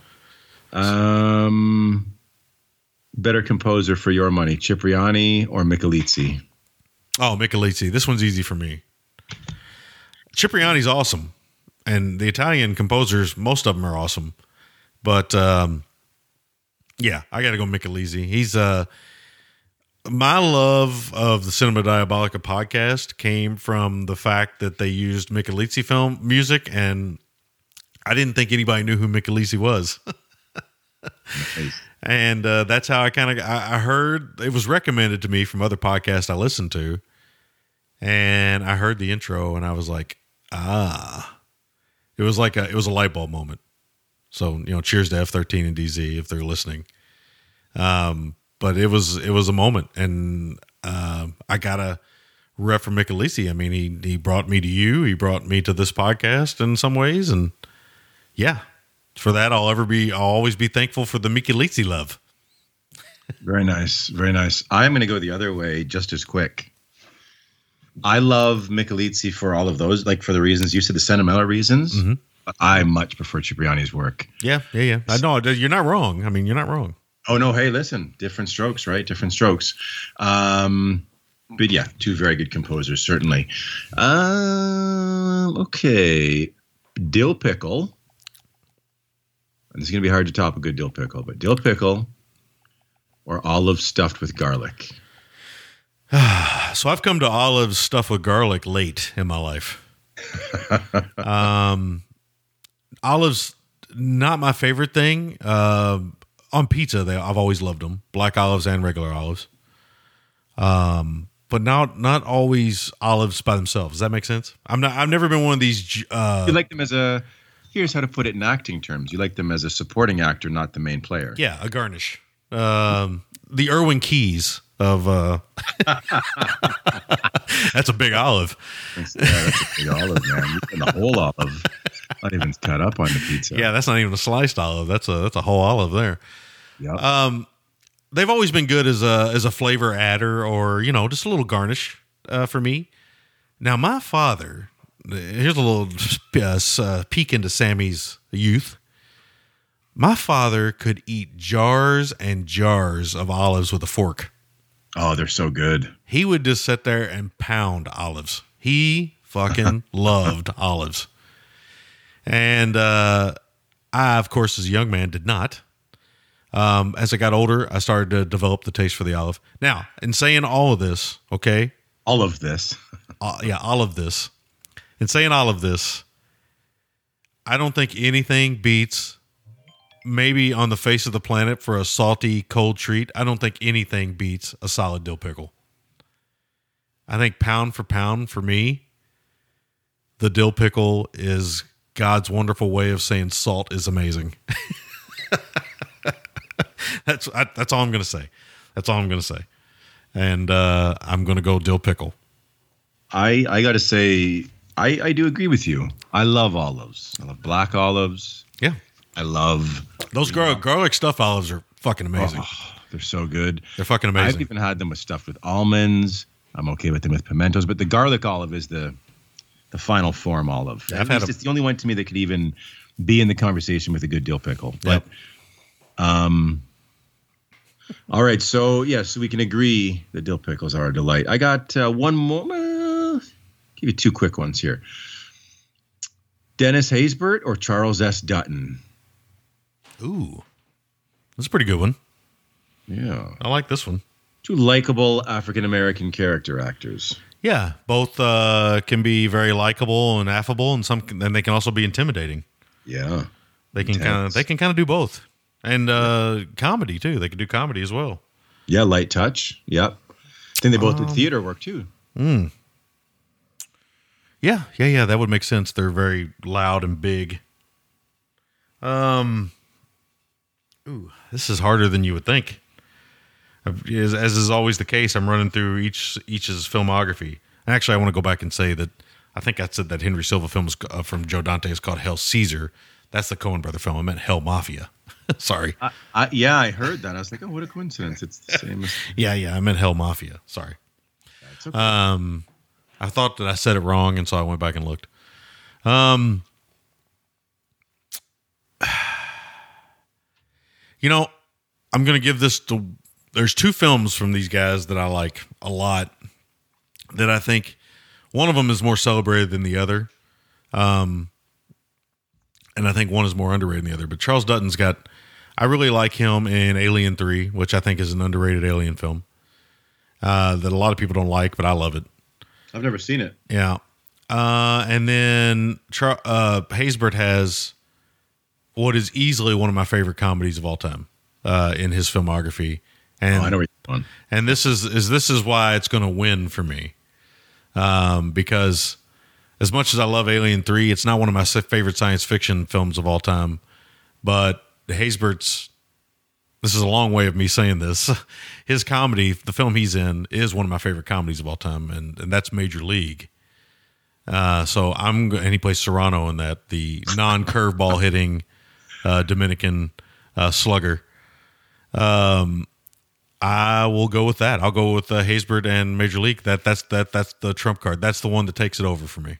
Better composer for your money, Cipriani or Michelizzi? Oh, Michelizzi. This one's easy for me. Cipriani's awesome, and the Italian composers, most of them are awesome. But yeah, I got to go Michelizzi. He's my love of the Cinema Diabolica podcast came from the fact that they used Michelizzi film music, and I didn't think anybody knew who Michelizzi was. Nice. And that's how I heard it was recommended to me from other podcasts I listened to, and I heard the intro, and I was like, it was a light bulb moment. So, cheers to F-13 and DZ if they're listening. But it was a moment, and I got a rep from Michelizzi. I mean, he brought me to you. He brought me to this podcast in some ways, and yeah, for that I'll always be thankful for the Michelizzi love. Very nice, very nice. I'm going to go the other way just as quick. I love Michelizzi for all of those, like for the reasons you said, the sentimental reasons. Mm-hmm. But I much prefer Cipriani's work. Yeah. I know you're not wrong. I mean, you're not wrong. Oh no! Hey, listen, different strokes, right? Different strokes. But yeah, two very good composers, certainly. Okay, dill pickle. And it's going to be hard to top a good dill pickle, but dill pickle or olive stuffed with garlic. So I've come to olives stuffed with garlic late in my life. Olives, not my favorite thing. On pizza, I've always loved them, black olives and regular olives. But not always olives by themselves. Does that make sense? I've never been one of these. You like them as a. Here's how to put it in acting terms. You like them as a supporting actor, not the main player. Yeah, a garnish. The Irwin Keys of. That's a big olive. Yeah, that's a big olive, man. And the whole olive, not even cut up on the pizza. Yeah, that's not even a sliced olive. That's a whole olive there. Yeah. They've always been good as a flavor adder, or just a little garnish for me. Now, my father, here's a little peek into Sammy's youth. My father could eat jars and jars of olives with a fork. Oh, they're so good. He would just sit there and pound olives. He fucking loved olives. And I, of course, as a young man, did not. As I got older, I started to develop the taste for the olive. Now, in saying all of this, okay? All of this. All of this. In saying all of this, I don't think anything beats, maybe on the face of the planet for a salty, cold treat, I don't think anything beats a solid dill pickle. I think pound for pound, for me, the dill pickle is God's wonderful way of saying salt is amazing. That's all I'm going to say. That's all I'm going to say. And I'm going to go dill pickle. I got to say, I do agree with you. I love olives. I love black olives. Yeah. I love those garlic stuffed olives are fucking amazing. Oh, they're so good. They're fucking amazing. I've even had them with stuffed with almonds. I'm okay with them with pimentos, but the garlic olive is the final form olive. Yeah, it's the only one to me that could even be in the conversation with a good dill pickle. But all right, so we can agree that dill pickles are a delight. I got one more. Give you two quick ones here. Dennis Haysbert or Charles S. Dutton? Ooh, that's a pretty good one. Yeah, I like this one. Two likable African-American character actors. Yeah, both can be very likable and affable, and they can also be intimidating. Yeah, they can kind of do both, and comedy too. They can do comedy as well. Yeah, light touch. Yep, I think they both did theater work too. Yeah. That would make sense. They're very loud and big. This is harder than you would think. As is always the case, I'm running through each's filmography. Actually, I want to go back and say that I think I said that Henry Silva film from Joe Dante is called Hell Caesar. That's the Coen brother film. I meant Hell Mafia. Sorry. I heard that. I was like, oh, what a coincidence. It's the same. Yeah, I meant Hell Mafia. Sorry. That's okay. I thought that I said it wrong, and so I went back and looked. I'm going to give this to... There's two films from these guys that I like a lot that I think one of them is more celebrated than the other. And I think one is more underrated than the other. But Charles Dutton's got... I really like him in Alien 3, which I think is an underrated alien film that a lot of people don't like, but I love it. I've never seen it. Yeah. And then Haysbert has what is easily one of my favorite comedies of all time in his filmography. And, I know which one. And this is why it's going to win for me. Because as much as I love Alien 3, it's not one of my favorite science fiction films of all time. But Haysbert's, this is a long way of me saying this, his comedy, the film he's in, is one of my favorite comedies of all time, and that's Major League. And he plays Serrano in that, the non-curveball hitting Dominican slugger. I will go with that. I'll go with Haysbert and Major League. That's the trump card. That's the one that takes it over for me.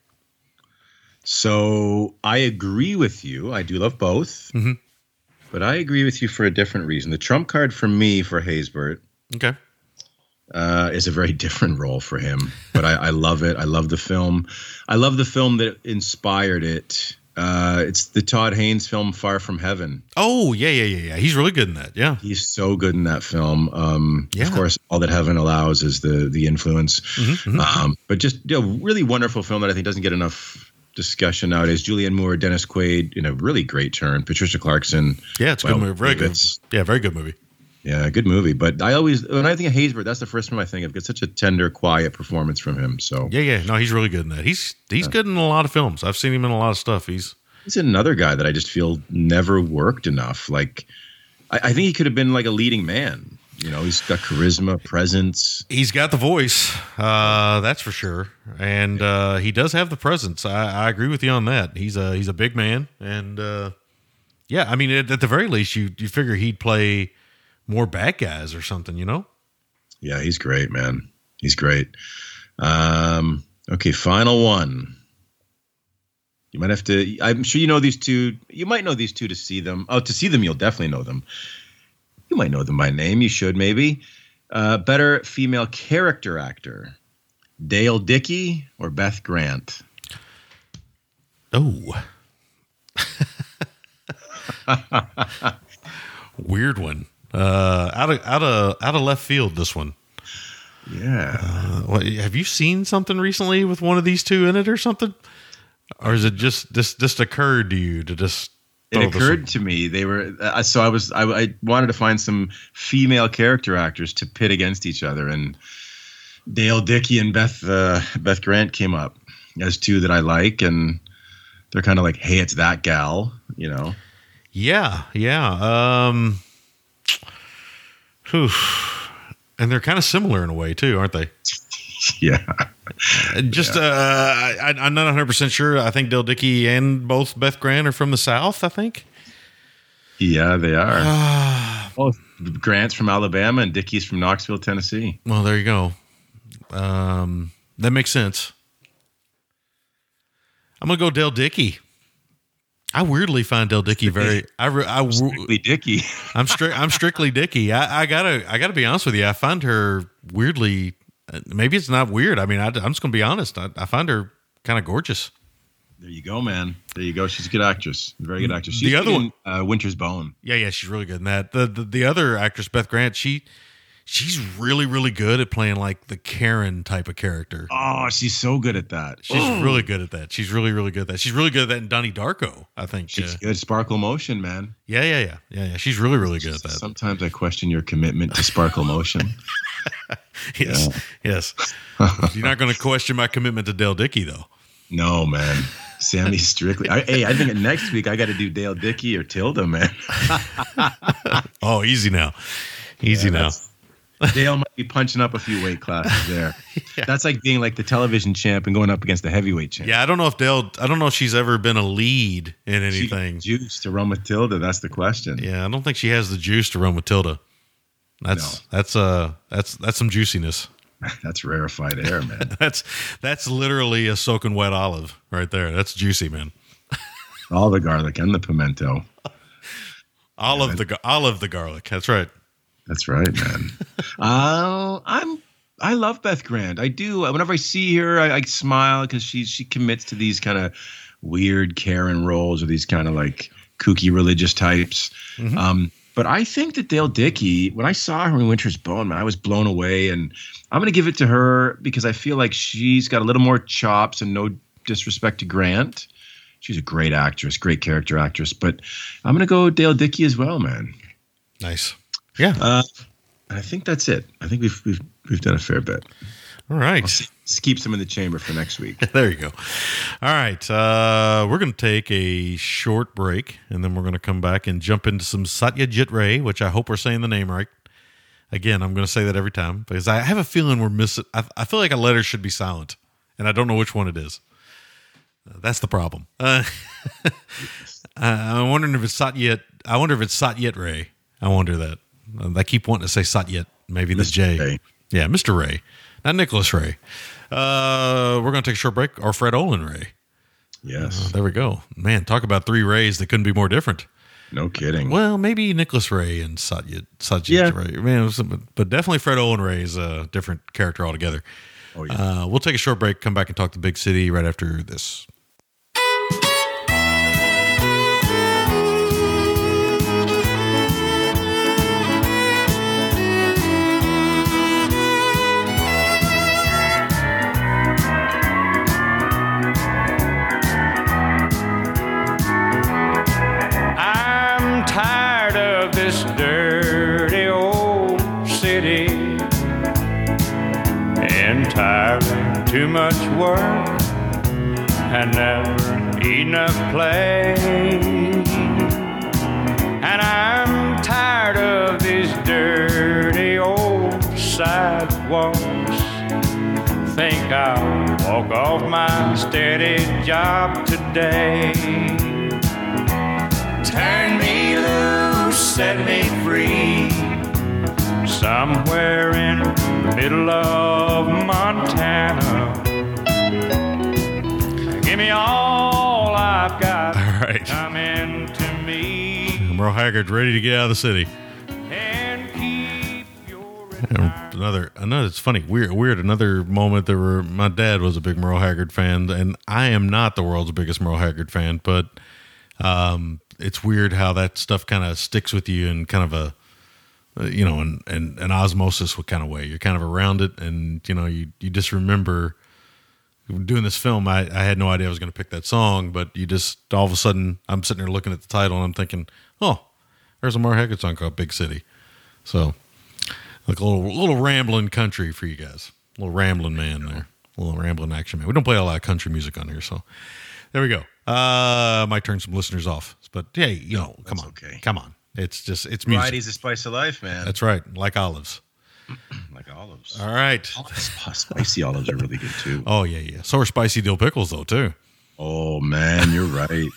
So I agree with you. I do love both. Mm-hmm. But I agree with you for a different reason. The trump card for me, for Haysbert, is a very different role for him. But I love it. I love the film. I love the film that inspired it. It's the Todd Haynes film, Far From Heaven. Oh, yeah. He's really good in that. Yeah. He's so good in that film. Of course, All That Heaven Allows is the influence. Mm-hmm. But just really wonderful film that I think doesn't get enough discussion nowadays. Julianne Moore, Dennis Quaid in a really great turn. Patricia Clarkson. Yeah, it's a good movie. Very good. Yeah, very good movie. Yeah, good movie. But when I think of Haysbert, that's the first one I think of. It's such a tender, quiet performance from him. So yeah. No, he's really good in that. He's good in a lot of films. I've seen him in a lot of stuff. He's another guy that I just feel never worked enough. Like I think he could have been like a leading man. He's got charisma, presence. He's got the voice, that's for sure, and he does have the presence. I agree with you on that. He's a big man, and I mean, at the very least, you figure he'd play more bad guys or something, Yeah, he's great, man. He's great. Okay, final one. You might have to. I'm sure you know these two. You might know these two to see them. Oh, to see them, you'll definitely know them. You might know them by name. You should maybe. Better female character actor: Dale Dickey or Beth Grant? Oh. Weird one. Out of left field, this one. Yeah. Have you seen something recently with one of these two in it or something? Or is it just occurred to you to just? It occurred to me they were. So I wanted to find some female character actors to pit against each other, and Dale Dickey and Beth Grant came up as two that I like, and they're kind of like, hey, it's that gal, you know. Yeah. And they're kind of similar in a way too, aren't they? Yeah. I'm not 100% sure. I think Dale Dickey and both Beth Grant are from the South, I think. Yeah, they are. Grant's from Alabama and Dickey's from Knoxville, Tennessee. Well, there you go. That makes sense. I'm going to go Dale Dickey. I weirdly find Dale Dickey strictly Dickey. I'm strictly Dickey. I gotta be honest with you. I find her weirdly. Maybe it's not weird. I mean, I'm just gonna be honest. I find her kind of gorgeous. There you go, man. There you go. She's a good actress. Very good actress. She's the other one, Winter's Bone. Yeah, she's really good in that. The other actress, Beth Grant, she's really, really good at playing like the Karen type of character. Oh, she's so good at that. She's really good at that. She's really, really good at that. She's really good at that in Donnie Darko, I think. She's good. Sparkle Motion, man. Yeah. She's really, really good at that. Sometimes I question your commitment to Sparkle Motion. Yes. You're not going to question my commitment to Dale Dickey, though. No, man. Sammy Strictly. I think next week I got to do Dale Dickey or Tilda, man. Oh, easy now. Easy now. Dale might be punching up a few weight classes there. Yeah. That's like being like the television champ and going up against the heavyweight champ. Yeah, I don't know if she's ever been a lead in anything. Juice to run with Tilda, that's the question. Yeah, I don't think she has the juice to run with Tilda. That's some juiciness. That's rarefied air, man. that's literally a soaking wet olive right there. That's juicy, man. All the garlic and the pimento. All of the garlic. That's right. That's right, man. I love Beth Grant. I do. Whenever I see her, I smile because she commits to these kind of weird Karen roles or these kind of like kooky religious types. Mm-hmm. But I think that Dale Dickey, when I saw her in Winter's Bone, man, I was blown away. And I'm going to give it to her because I feel like she's got a little more chops, and no disrespect to Grant. She's a great actress, great character actress. But I'm going to go Dale Dickey as well, man. Nice. Yeah. I think that's it. I think we've done a fair bit. All right. Let's keep some in the chamber for next week. There you go. All right. We're going to take a short break, and then we're going to come back and jump into some Satyajit Ray, which I hope we're saying the name right. Again, I'm going to say that every time because I have a feeling we're missing. I feel like a letter should be silent, and I don't know which one it is. That's the problem. I'm wondering if it's Satyajit. I wonder if it's Satyajit Ray. I wonder that. I keep wanting to say Satyajit. Maybe the J. Ray. Yeah, Mr. Ray. Not Nicholas Ray. We're going to take a short break. Or Fred Olin Ray. Yes. There we go. Man, talk about three Rays that couldn't be more different. No kidding. Well, maybe Nicholas Ray and Satyajit Ray. Man, but definitely Fred Olin Ray is a different character altogether. Oh, yeah. We'll take a short break, come back and talk to Big City right after this. Dirty old city, entirely too much work and never enough play. And I'm tired of these dirty old sidewalks. Think I'll walk off my steady job today. Turn me loose, set me free, somewhere in the middle of Montana. Give me all I right. Come into me Merle Haggard's ready to get out of the city. and keep your Another. It's funny, weird. Another moment there were. My dad was a big Merle Haggard fan, and I am not the world's biggest Merle Haggard fan, but it's weird how that stuff kind of sticks with you in kind of a, an osmosis kind of way. You're kind of around it, and you just remember doing this film. I had no idea I was going to pick that song, but you just all of a sudden I'm sitting there looking at the title and I'm thinking, oh, there's a Merle Haggard song called Big City. So like a little rambling country for you guys, a little rambling man there, a little rambling action man. We don't play a lot of country music on here, so there we go. Might turn some listeners off, but hey, come on, okay. Come on. It's music. Variety's the spice of life, man. That's right, like olives. Like olives. All right. Spicy olives are really good too. Oh yeah. So are spicy dill pickles though too. Oh man, you're right.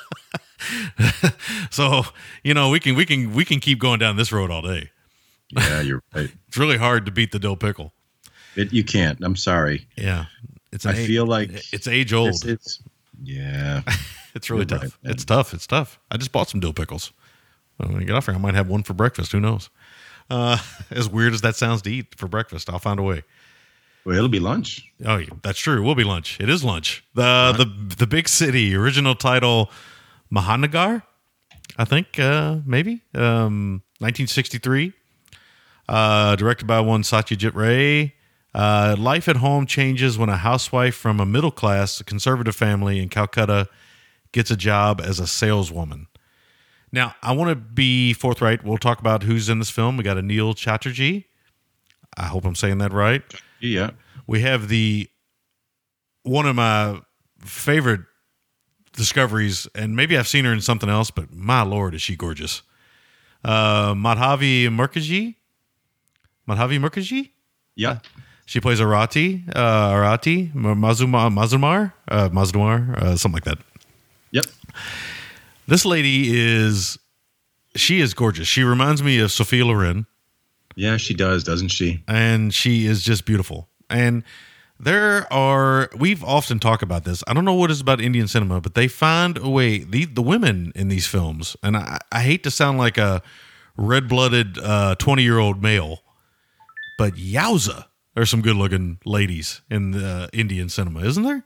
So we can keep going down this road all day. Yeah, you're right. It's really hard to beat the dill pickle. You can't. I'm sorry. Yeah, I feel like it's age old. Yeah, it's really You're tough. right, It's tough. It's tough. I just bought some dill pickles. When I get off here, I might have one for breakfast. Who knows? As weird as that sounds to eat for breakfast, I'll find a way. well, it'll be lunch. Oh, yeah, that's true. It will be lunch. It is lunch. The Big City, original title, Mahanagar, I think, maybe 1963. Directed by one Satyajit Ray. Life at home changes when a housewife from a middle-class conservative family in Calcutta gets a job as a saleswoman. Now, I want to be forthright. We'll talk about who's in this film. We got Anil Chatterjee. I hope I'm saying that right. Yeah. We have one of my favorite discoveries, and maybe I've seen her in something else, but my Lord, is she gorgeous. Madhavi Mukherjee. Yeah. She plays Arati Mazumar, something like that. Yep. This lady is gorgeous. She reminds me of Sophia Loren. Yeah, she does, doesn't she? And she is just beautiful. And we've often talked about this. I don't know what it is about Indian cinema, but they find a way, the women in these films, and I hate to sound like a red-blooded 20-year-old male, but yowza, there's some good-looking ladies in the Indian cinema, isn't there?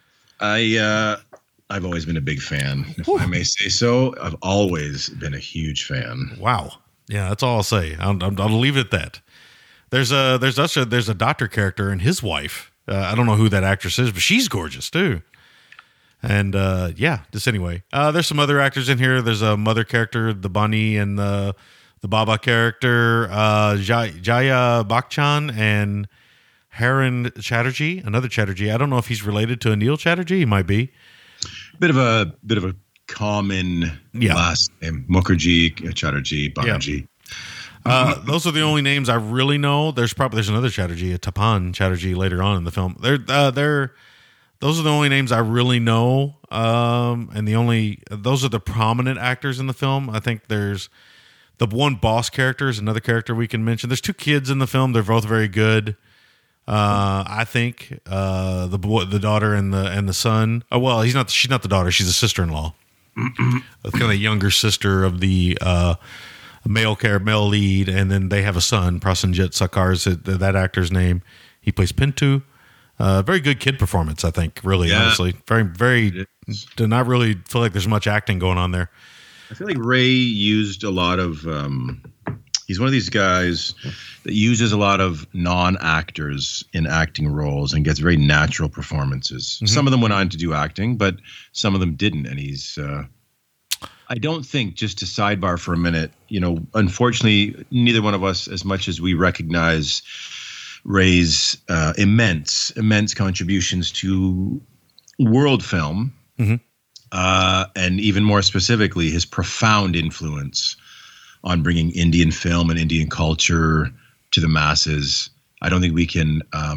I've always been a big fan, if I may say so. I've always been a huge fan. Wow. Yeah, that's all I'll say. I'll leave it at that. There's a doctor character and his wife. I don't know who that actress is, but she's gorgeous too. And just anyway. There's some other actors in here. There's a mother character, the Bunny, and the Baba character, Jaya Bachchan and Haran Chatterjee, another Chatterjee. I don't know if he's related to Anil Chatterjee. He might be. Bit of a Common last name. Mukherjee, Chatterjee, Banerjee. Those are the only names I really know. There's another Chatterjee, a Tapan Chatterjee later on in the film. Those are the only names I really know. And those are the prominent actors in the film. I think there's the one boss character is another character we can mention. There's two kids in the film. They're both very good. I think the daughter and the son. Oh well, she's not the daughter. She's a sister-in-law. Kind of the younger sister of the male lead, and then they have a son. Prasenjit Sarkar is that actor's name. He plays Pintu. Very good kid performance, I think. Really, honestly, very, very. Do not really feel like there's much acting going on there. I feel like Ray used a lot of. He's one of these guys that uses a lot of non-actors in acting roles and gets very natural performances. Mm-hmm. Some of them went on to do acting, but some of them didn't. And he's, I don't think, just to sidebar for a minute, unfortunately, neither one of us, as much as we recognize Ray's immense contributions to world film, mm-hmm. And even more specifically, his profound influence on bringing Indian film and Indian culture to the masses. I don't think we can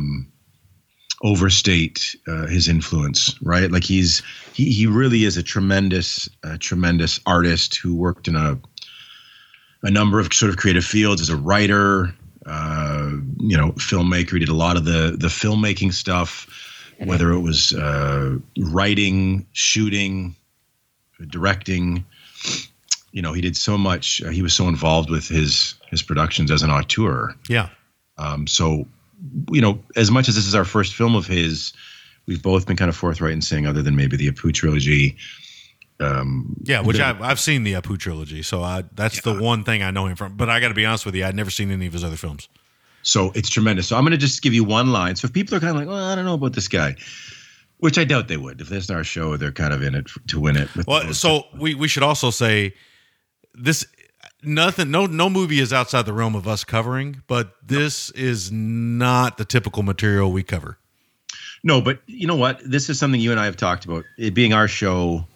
overstate his influence, right? Like he really is a tremendous artist who worked in a number of sort of creative fields as a writer, filmmaker. He did a lot of the filmmaking stuff, whether it was writing, shooting, directing. You know, he did so much. He was so involved with his productions as an auteur. Yeah. So, you know, as much as this is our first film of his, we've both been kind of forthright in saying, other than maybe the Apu trilogy. Which I've seen the Apu trilogy, so that's the one thing I know him from. But I got to be honest with you, I'd never seen any of his other films. So it's tremendous. So I'm going to just give you one line. So if people are kind of like, well, I don't know about this guy, which I doubt they would. If this is our show, they're kind of in it to win it. Well, so we should also say this. Nothing. No movie is outside the realm of us covering, but this is not the typical material we cover. No, but you know what? This is something you and I have talked about. It being our show,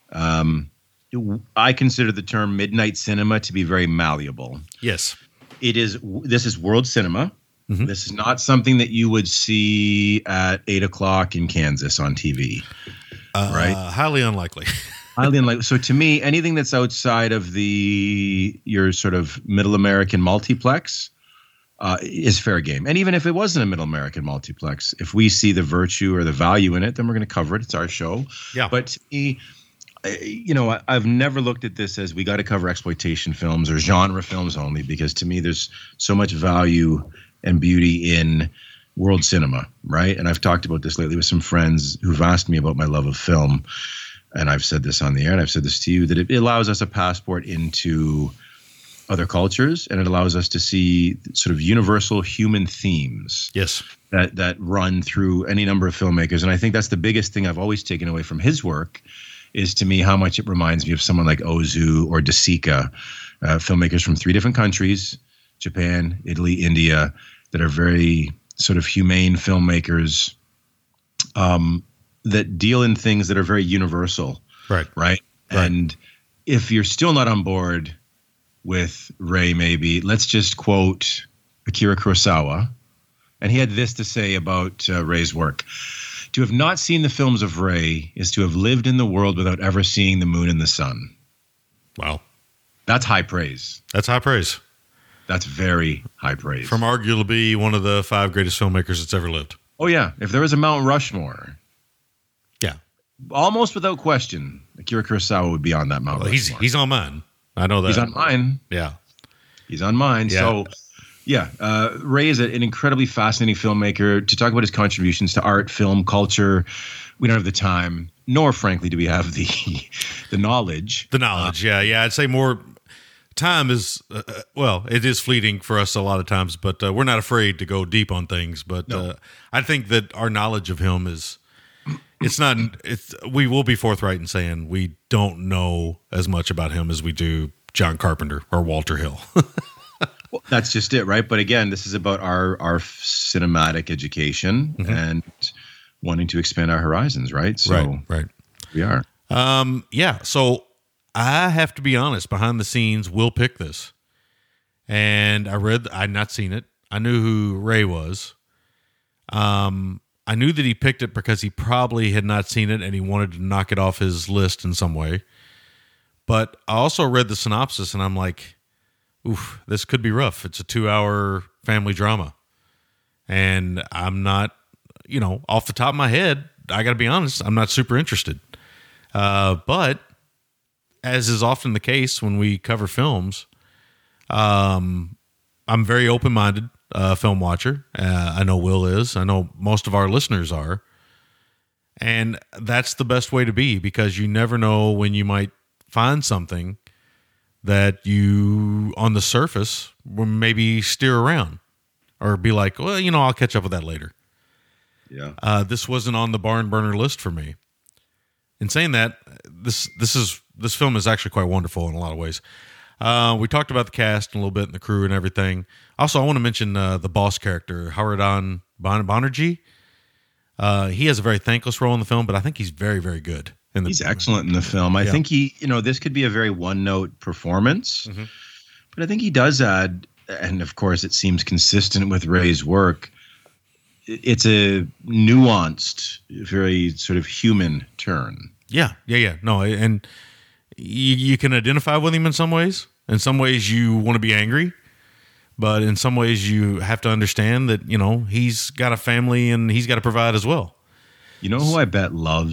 I consider the term midnight cinema to be very malleable. Yes. It is. This is world cinema. Mm-hmm. This is not something that you would see at 8:00 in Kansas on TV. Right? Highly unlikely. Highly unlikely. So to me, anything that's outside of your sort of middle American multiplex is fair game. And even if it wasn't a middle American multiplex, if we see the virtue or the value in it, then we're going to cover it. It's our show. Yeah. But to me, you know, I've never looked at this as we got to cover exploitation films or genre films only, because to me, there's so much value and beauty in world cinema, right? And I've talked about this lately with some friends who've asked me about my love of film. And I've said this on the air, and I've said this to you, that it allows us a passport into other cultures, and it allows us to see sort of universal human themes. Yes. That run through any number of filmmakers. And I think that's the biggest thing I've always taken away from his work, is to me how much it reminds me of someone like Ozu or De Sica, filmmakers from 3 different countries, Japan, Italy, India, that are very sort of humane filmmakers that deal in things that are very universal. Right. And if you're still not on board with Ray, maybe let's just quote Akira Kurosawa. And he had this to say about Ray's work. To have not seen the films of Ray is to have lived in the world without ever seeing the moon and the sun. Wow. That's high praise. That's high praise. That's very high praise. From arguably one of the 5 greatest filmmakers that's ever lived. Oh, yeah. If there was a Mount Rushmore. Yeah. Almost without question, Akira Kurosawa would be on that Mount Rushmore. He's on mine. I know that. He's on mine. Yeah. He's on mine. Yeah. So, yeah, Ray is an incredibly fascinating filmmaker. To talk about his contributions to art, film, culture, we don't have the time, nor, frankly, do we have the knowledge. The knowledge, yeah. I'd say more time is, it is fleeting for us a lot of times, but we're not afraid to go deep on things. But no. I think that our knowledge of him is, we will be forthright in saying we don't know as much about him as we do John Carpenter or Walter Hill. Well, that's just it, right? But again, this is about our cinematic education and wanting to expand our horizons, right? So right. We are. So I have to be honest, behind the scenes, we'll pick this. And I'd not seen it. I knew who Ray was. I knew that he picked it because he probably had not seen it and he wanted to knock it off his list in some way. But I also read the synopsis and I'm like, oof, this could be rough. It's a 2-hour family drama. And I'm not, off the top of my head, I got to be honest, I'm not super interested. But as is often the case when we cover films, I'm very open-minded film watcher. I know Will is. I know most of our listeners are. And that's the best way to be, because you never know when you might find something that you, on the surface, will maybe steer around or be like, well, I'll catch up with that later. Yeah. This wasn't on the barn burner list for me. In saying that, this film is actually quite wonderful in a lot of ways. We talked about the cast and a little bit and the crew and everything. Also, I want to mention the boss character, Howard Banerjee. He has a very thankless role in the film, but I think he's very, very good. He's excellent in the film. I think this could be a very one-note performance, but I think he does add, and of course it seems consistent with Ray's work, it's a nuanced, very sort of human turn. Yeah. No, and you can identify with him in some ways. In some ways you want to be angry, but in some ways you have to understand that, he's got a family and he's got to provide as well. You know who I bet loves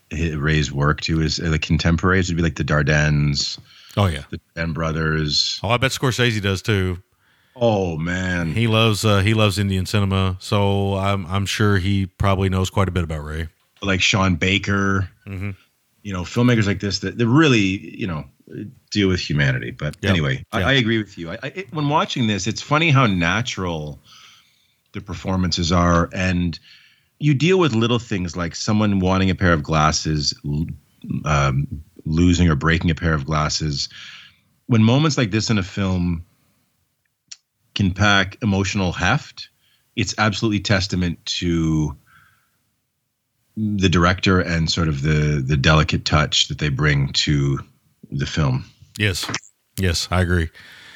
Ray's work to his the contemporaries would be like the Dardennes. Oh yeah, the Darden brothers. Oh, I bet Scorsese does too. Oh man, he loves Indian cinema, so I'm sure he probably knows quite a bit about Ray. Like Sean Baker, filmmakers like this that really deal with humanity. But anyway, I agree with you. When watching this, it's funny how natural the performances are, and you deal with little things like someone wanting a pair of glasses, losing or breaking a pair of glasses. When moments like this in a film can pack emotional heft, it's absolutely testament to the director and sort of the delicate touch that they bring to the film. Yes, I agree.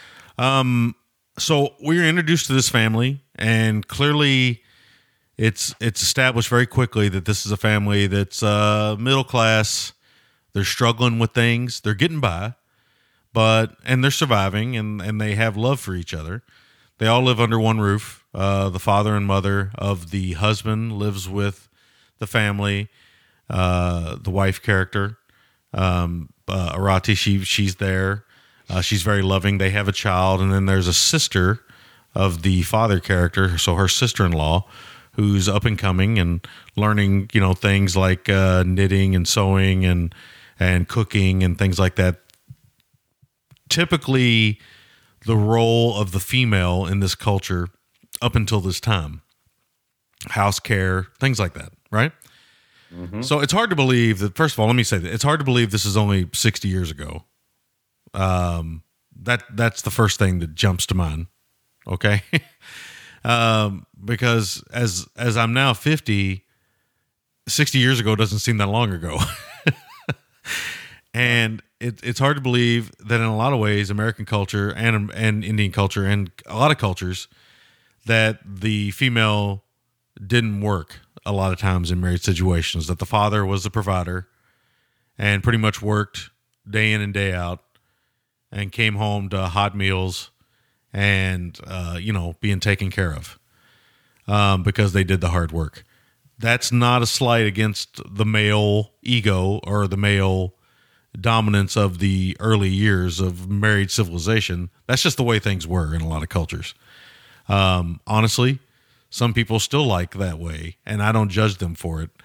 So we're introduced to this family, and clearly it's established very quickly that this is a family that's middle class. They're struggling with things. They're getting by, and they're surviving, and they have love for each other. They all live under one roof. The father and mother of the husband lives with the family. The wife character, Arati, she's there. She's very loving. They have a child, and then there's a sister of the father character, so her sister-in-law, who's up and coming and learning, things like knitting and sewing and cooking and things like that. Typically, the role of the female in this culture up until this time, house care, things like that, right? Mm-hmm. So it's hard to believe that, first of all, let me say that it's hard to believe this is only 60 years ago. That's the first thing that jumps to mind. Okay. Because as I'm now 50, 60 years ago doesn't seem that long ago. And it's hard to believe that in a lot of ways, American culture and Indian culture and a lot of cultures, that the female didn't work a lot of times in married situations, that the father was the provider and pretty much worked day in and day out and came home to hot meals and, being taken care of because they did the hard work. That's not a slight against the male ego or the male dominance of the early years of married civilization. That's just the way things were in a lot of cultures. Honestly, some people still like that way, and I don't judge them for it,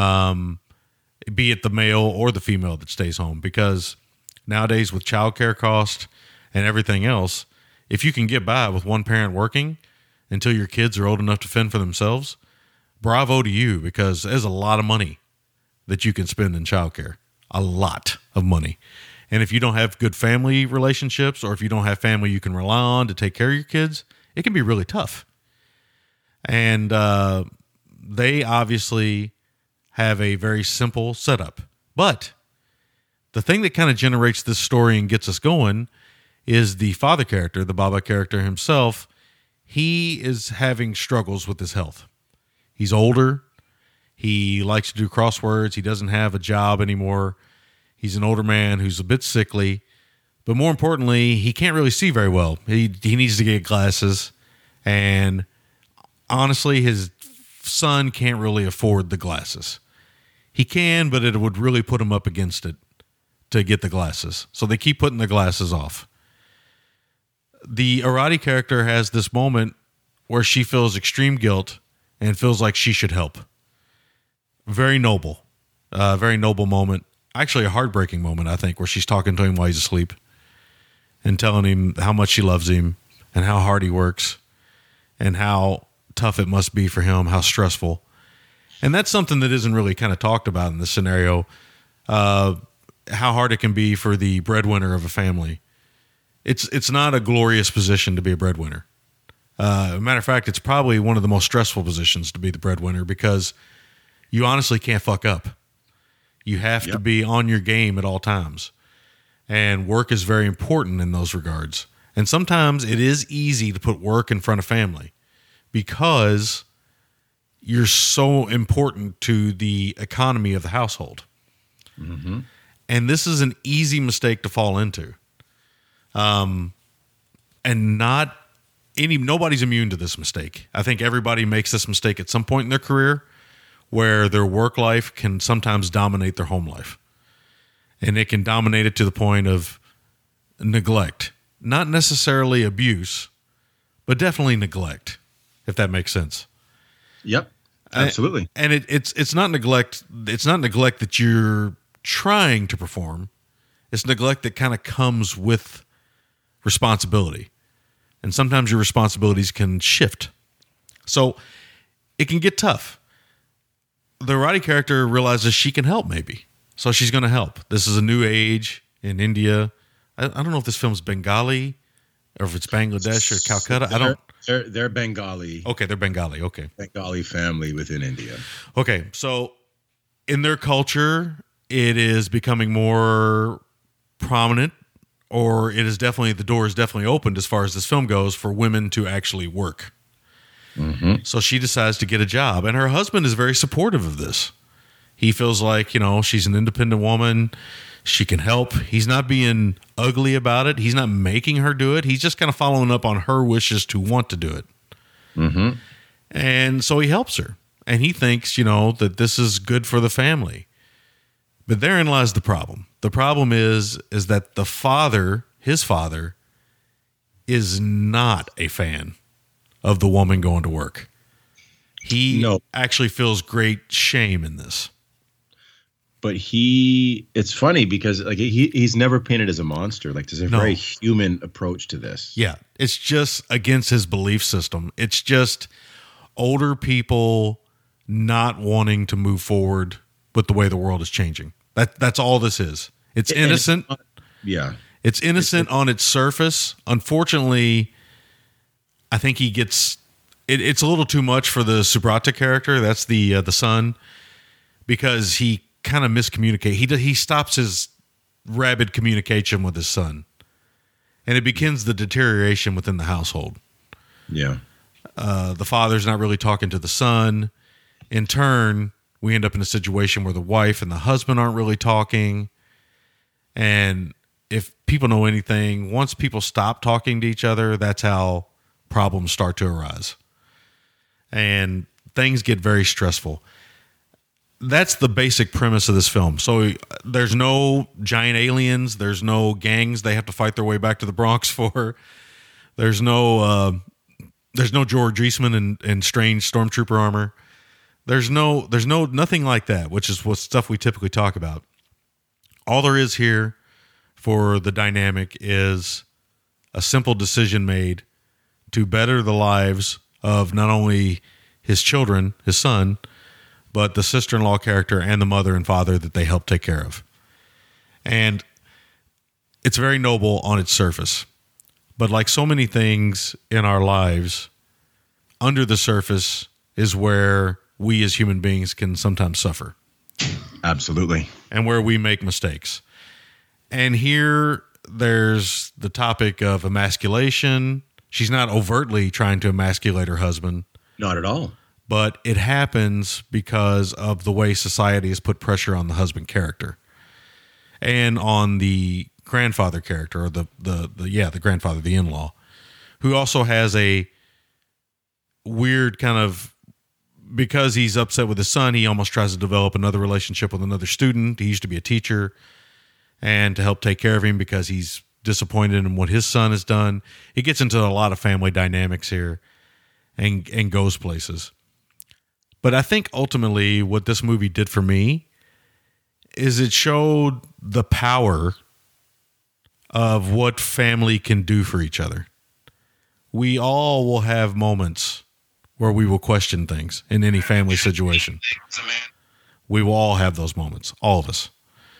be it the male or the female that stays home, because nowadays with childcare cost and everything else, if you can get by with one parent working until your kids are old enough to fend for themselves, bravo to you, because there's a lot of money that you can spend in childcare. A lot of money. And if you don't have good family relationships, or if you don't have family you can rely on to take care of your kids, it can be really tough. And they obviously have a very simple setup. But the thing that kind of generates this story and gets us going is the father character, the Baba character himself. He is having struggles with his health. He's older. He likes to do crosswords. He doesn't have a job anymore. He's an older man who's a bit sickly. But more importantly, he can't really see very well. He needs to get glasses. And honestly, his son can't really afford the glasses. He can, but it would really put him up against it to get the glasses. So they keep putting the glasses off. The Arati character has this moment where she feels extreme guilt and feels like she should help. Very noble moment. Actually, a heartbreaking moment, I think, where she's talking to him while he's asleep and telling him how much she loves him and how hard he works and how tough it must be for him, how stressful. And that's something that isn't really kind of talked about in this scenario, how hard it can be for the breadwinner of a family. It's not a glorious position to be a breadwinner. Matter of fact, it's probably one of the most stressful positions to be the breadwinner, because you honestly can't fuck up. You have to be on your game at all times. And work is very important in those regards. And sometimes it is easy to put work in front of family because you're so important to the economy of the household. Mm-hmm. And this is an easy mistake to fall into. And nobody's immune to this mistake. I think everybody makes this mistake at some point in their career where their work life can sometimes dominate their home life. And it can dominate it to the point of neglect. Not necessarily abuse, but definitely neglect, if that makes sense. Yep. Absolutely. And it's not neglect. It's not neglect that you're trying to perform. It's neglect that kind of comes with responsibility. And sometimes your responsibilities can shift. So it can get tough. The Roddy character realizes she can help, maybe. So she's going to help. This is a new age in India. I don't know if this film's Bengali or if it's Bangladesh or Calcutta. They're Bengali. Okay, they're Bengali. Okay. Bengali family within India. Okay, so in their culture, it is becoming more prominent, or it is definitely, the door is definitely opened as far as this film goes for women to actually work. Mm-hmm. So she decides to get a job, and her husband is very supportive of this. He feels like, she's an independent woman. She can help. He's not being ugly about it. He's not making her do it. He's just kind of following up on her wishes to want to do it. Mm-hmm. And so he helps her, and he thinks, that this is good for the family. But therein lies the problem. The problem is that the father, his father, is not a fan of the woman going to work. He actually feels great shame in this. But it's funny because he's never painted as a monster. Like, there's a very human approach to this. Yeah. It's just against his belief system. It's just older people not wanting to move forward with the way the world is changing. That's all this is. It's innocent. It's innocent on its surface. Unfortunately, I think he gets it's a little too much for the Subrata character. That's the son, because he kind of miscommunicates. He stops his rabid communication with his son, and it begins the deterioration within the household. Yeah. The father's not really talking to the son. In turn, we end up in a situation where the wife and the husband aren't really talking. And if people know anything, once people stop talking to each other, that's how problems start to arise. And things get very stressful. That's the basic premise of this film. So there's no giant aliens. There's no gangs they have to fight their way back to the Bronx for. There's no George Eastman in strange stormtrooper armor. There's nothing like that, which is what stuff we typically talk about. All there is here for the dynamic is a simple decision made to better the lives of not only his children, his son, but the sister-in-law character and the mother and father that they help take care of. And it's very noble on its surface. But like so many things in our lives, under the surface is where we as human beings can sometimes suffer. Absolutely. And where we make mistakes. And here there's the topic of emasculation. She's not overtly trying to emasculate her husband. Not at all. But it happens because of the way society has put pressure on the husband character and on the grandfather character, or the grandfather, the in-law, who also has a weird kind of, because he's upset with his son, he almost tries to develop another relationship with another student. He used to be a teacher, and to help take care of him because he's disappointed in what his son has done. It gets into a lot of family dynamics here and goes places. But I think ultimately what this movie did for me is it showed the power of what family can do for each other. We all will have moments where we will question things in any family situation. We will all have those moments, all of us.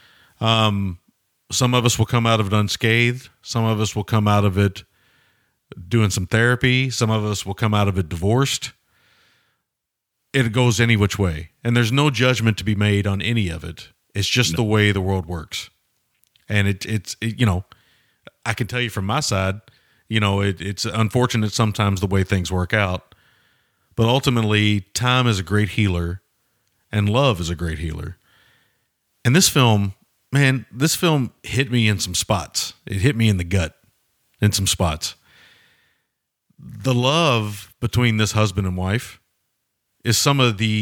Some of us will come out of it unscathed. Some of us will come out of it doing some therapy. Some of us will come out of it divorced. It goes any which way. And there's no judgment to be made on any of it. It's just the way the world works. And it's I can tell you from my side, it's unfortunate sometimes the way things work out. But ultimately, time is a great healer, and love is a great healer. And this film hit me in some spots. It hit me in the gut in some spots. The love between this husband and wife is some of the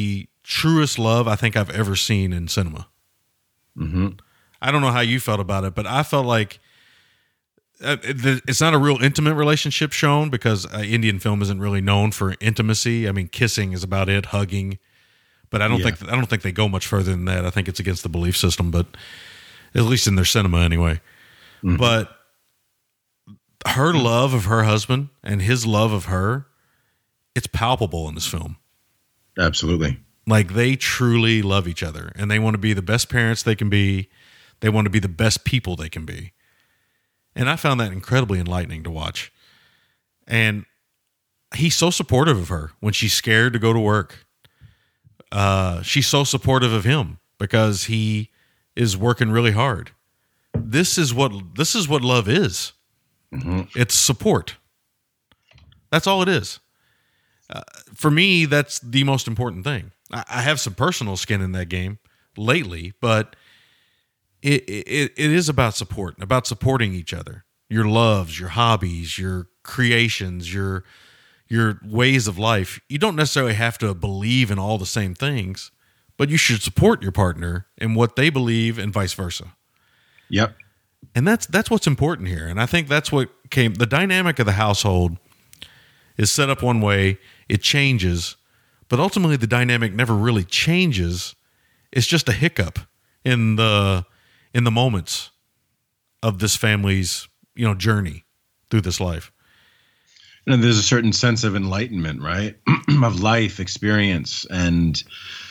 truest love I think I've ever seen in cinema. Mm-hmm. I don't know how you felt about it, but I felt like it's not a real intimate relationship shown because Indian film isn't really known for intimacy. I mean, kissing is about it, hugging, but I don't think they go much further than that. I think it's against the belief system, but at least in their cinema anyway. Mm-hmm. But her love of her husband and his love of her, it's palpable in this film. Absolutely. Like, they truly love each other, and they want to be the best parents they can be. They want to be the best people they can be. And I found that incredibly enlightening to watch. And he's so supportive of her when she's scared to go to work. She's so supportive of him because he is working really hard. This is what love is. Mm-hmm. It's support. That's all it is. For me, that's the most important thing. I have some personal skin in that game lately, but it is about support, about supporting each other. Your loves, your hobbies, your creations, your ways of life. You don't necessarily have to believe in all the same things, but you should support your partner in what they believe and vice versa. Yep. And that's what's important here. And I think that's what the dynamic of the household is set up one way, it changes, but ultimately the dynamic never really changes. It's just a hiccup in the moments of this family's, journey through this life. And there's a certain sense of enlightenment, right? Of life experience. And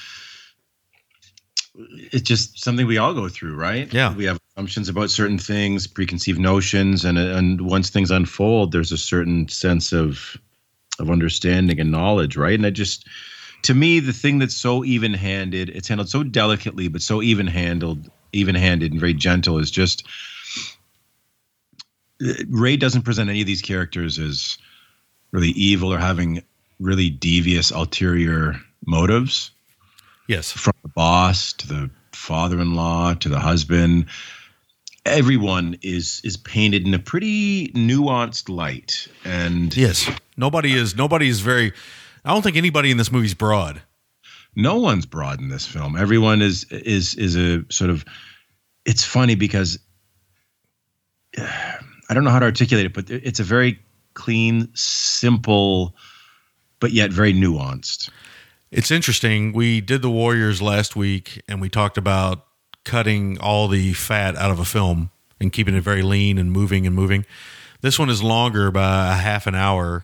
it's just something we all go through, right? Yeah. We have assumptions about certain things, preconceived notions. And once things unfold, there's a certain sense of understanding and knowledge, right? And to me, the thing that's so even-handed, it's handled so delicately, but so even-handed and very gentle is just Ray doesn't present any of these characters as really evil or having really devious ulterior motives. Yes. From the boss to the father-in-law to the husband, everyone is painted in a pretty nuanced light. And yes, nobody is very. I don't think anybody in this movie is broad. No one's broad in this film. Everyone is a sort of. It's funny because I don't know how to articulate it, but it's a very clean, simple, but yet very nuanced. It's interesting. We did The Warriors last week, and we talked about cutting all the fat out of a film and keeping it very lean and moving. This one is longer by a half an hour,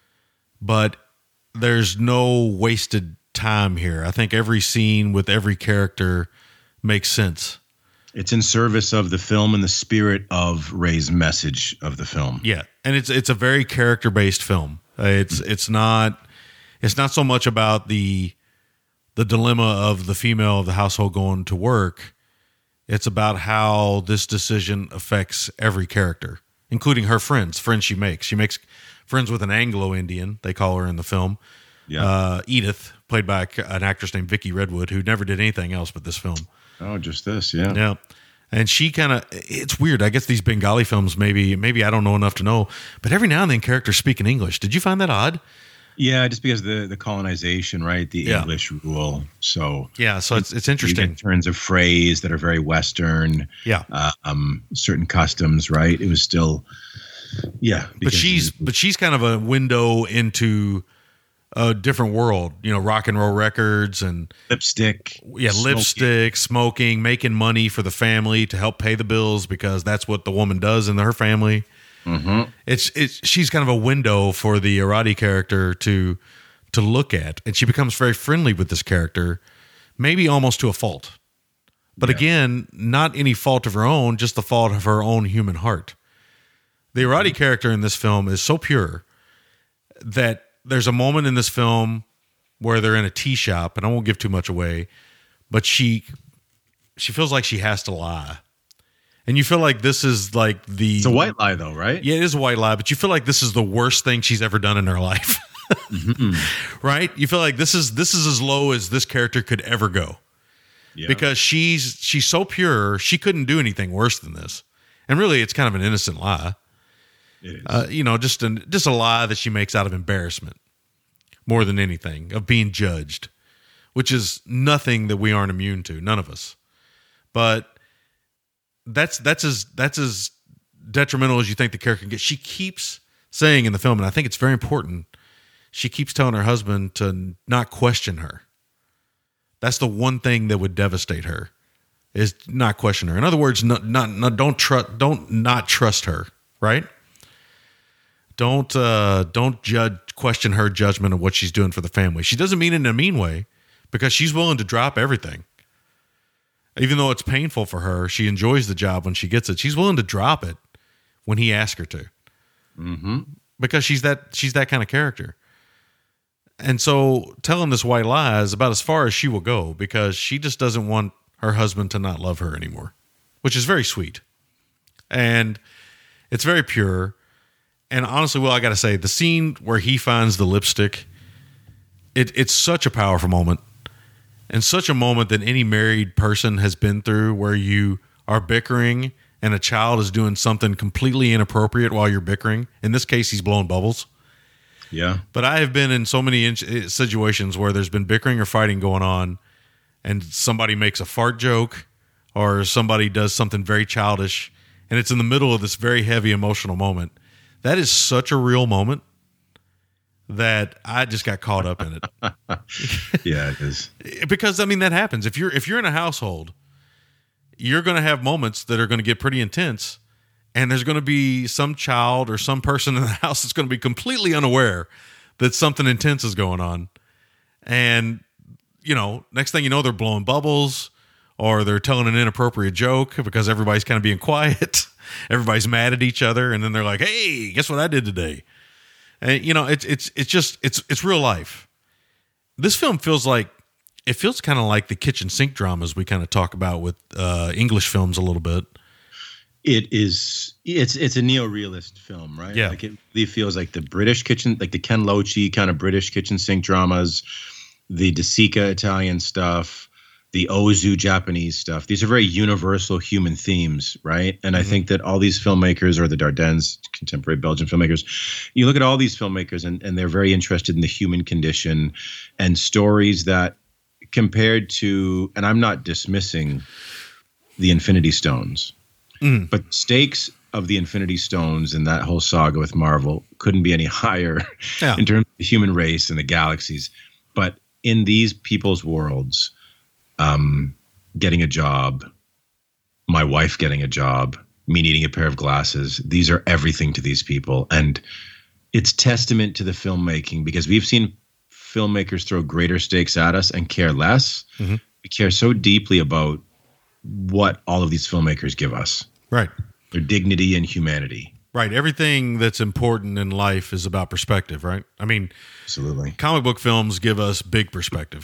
but there's no wasted time here. I think every scene with every character makes sense. It's in service of the film and the spirit of Ray's message of the film. Yeah, and it's a very character-based film. It's not so much about the dilemma of the female of the household going to work. It's about how this decision affects every character, including her friends she makes. She makes friends with an Anglo-Indian, they call her in the film. Yeah. Edith, played by an actress named Vicky Redwood, who never did anything else but this film. Oh, just this, yeah. Yeah. And she it's weird. I guess these Bengali films, maybe I don't know enough to know, but every now and then characters speak in English. Did you find that odd? Yeah, just because the colonization, right? The English rule. So it's interesting. You get turns of phrase that are very Western. Yeah. Certain customs, right? It was still, yeah. But she's kind of a window into a different world. Rock and roll records and lipstick. Yeah, lipstick, smoking, making money for the family to help pay the bills because that's what the woman does in her family. Mm-hmm. She's kind of a window for the Arati character to look at, and she becomes very friendly with this character, maybe almost to a fault. But again, not any fault of her own, just the fault of her own human heart. The Arati character in this film is so pure that there's a moment in this film where they're in a tea shop, and I won't give too much away, but she feels like she has to lie. And you feel like this is like it's a white lie, though, right? Yeah, it is a white lie, but you feel like this is the worst thing she's ever done in her life. Mm-hmm. Right? You feel like this is as low as this character could ever go. Yeah. Because she's so pure, she couldn't do anything worse than this. And really, it's kind of an innocent lie. It is. Just a lie that she makes out of embarrassment more than anything, of being judged. which is nothing that we aren't immune to, none of us. But that's as detrimental as you think the character can get. She keeps saying in the film, and I think it's very important, she keeps telling her husband to not question her. That's the one thing that would devastate her, is not question her. In other words, don't not trust her, right? Don't question her judgment of what she's doing for the family. She doesn't mean it in a mean way, because she's willing to drop everything. Even though it's painful for her, she enjoys the job when she gets it. She's willing to drop it when he asks her to. Mm-hmm. Because she's that kind of character. And so telling this white lie is about as far as she will go, because she just doesn't want her husband to not love her anymore, which is very sweet. And it's very pure. And honestly, Will, I got to say, the scene where he finds the lipstick, it's such a powerful moment. And such a moment that any married person has been through, where you are bickering and a child is doing something completely inappropriate while you're bickering. In this case, he's blowing bubbles. Yeah. But I have been in so many situations where there's been bickering or fighting going on, and somebody makes a fart joke or somebody does something very childish, and it's in the middle of this very heavy emotional moment. That is such a real moment that I just got caught up in it. Yeah, it is. Because I mean, that happens. If you're in a household, you're going to have moments that are going to get pretty intense, and there's going to be some child or some person in the house that's going to be completely unaware that something intense is going on. And, next thing you know, they're blowing bubbles, or they're telling an inappropriate joke because everybody's kind of being quiet. Everybody's mad at each other. And then they're like, hey, guess what I did today? And, it's real life. This film feels kind of like the kitchen sink dramas we kind of talk about with English films a little bit. It is. It's a neo-realist film, right? Yeah. Like, it really feels like the British kitchen, like the Ken Loach kind of British kitchen sink dramas, the De Sica Italian stuff, the Ozu Japanese stuff. These are very universal human themes, right? And I think that all these filmmakers, or the Dardennes, contemporary Belgian filmmakers, you look at all these filmmakers and they're very interested in the human condition and stories that, compared to, and I'm not dismissing the Infinity Stones, but stakes of the Infinity Stones and that whole saga with Marvel couldn't be any higher in terms of the human race and the galaxies. But in these people's worlds, getting a job, my wife getting a job, me needing a pair of glasses, these are everything to these people. And it's testament to the filmmaking, because we've seen filmmakers throw greater stakes at us and care less. Mm-hmm. We care so deeply about what all of these filmmakers give us. Right. Their dignity and humanity. Right. Everything that's important in life is about perspective, right? I mean, absolutely. Comic book films give us big perspective.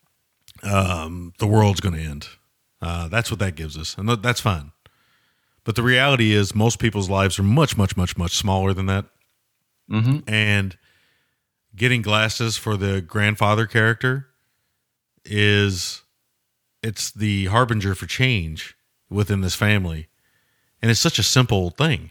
The world's going to end. That's what that gives us. And that's fine. But the reality is most people's lives are much, much, much, much smaller than that. Mm-hmm. And getting glasses for the grandfather character it's the harbinger for change within this family. And it's such a simple thing,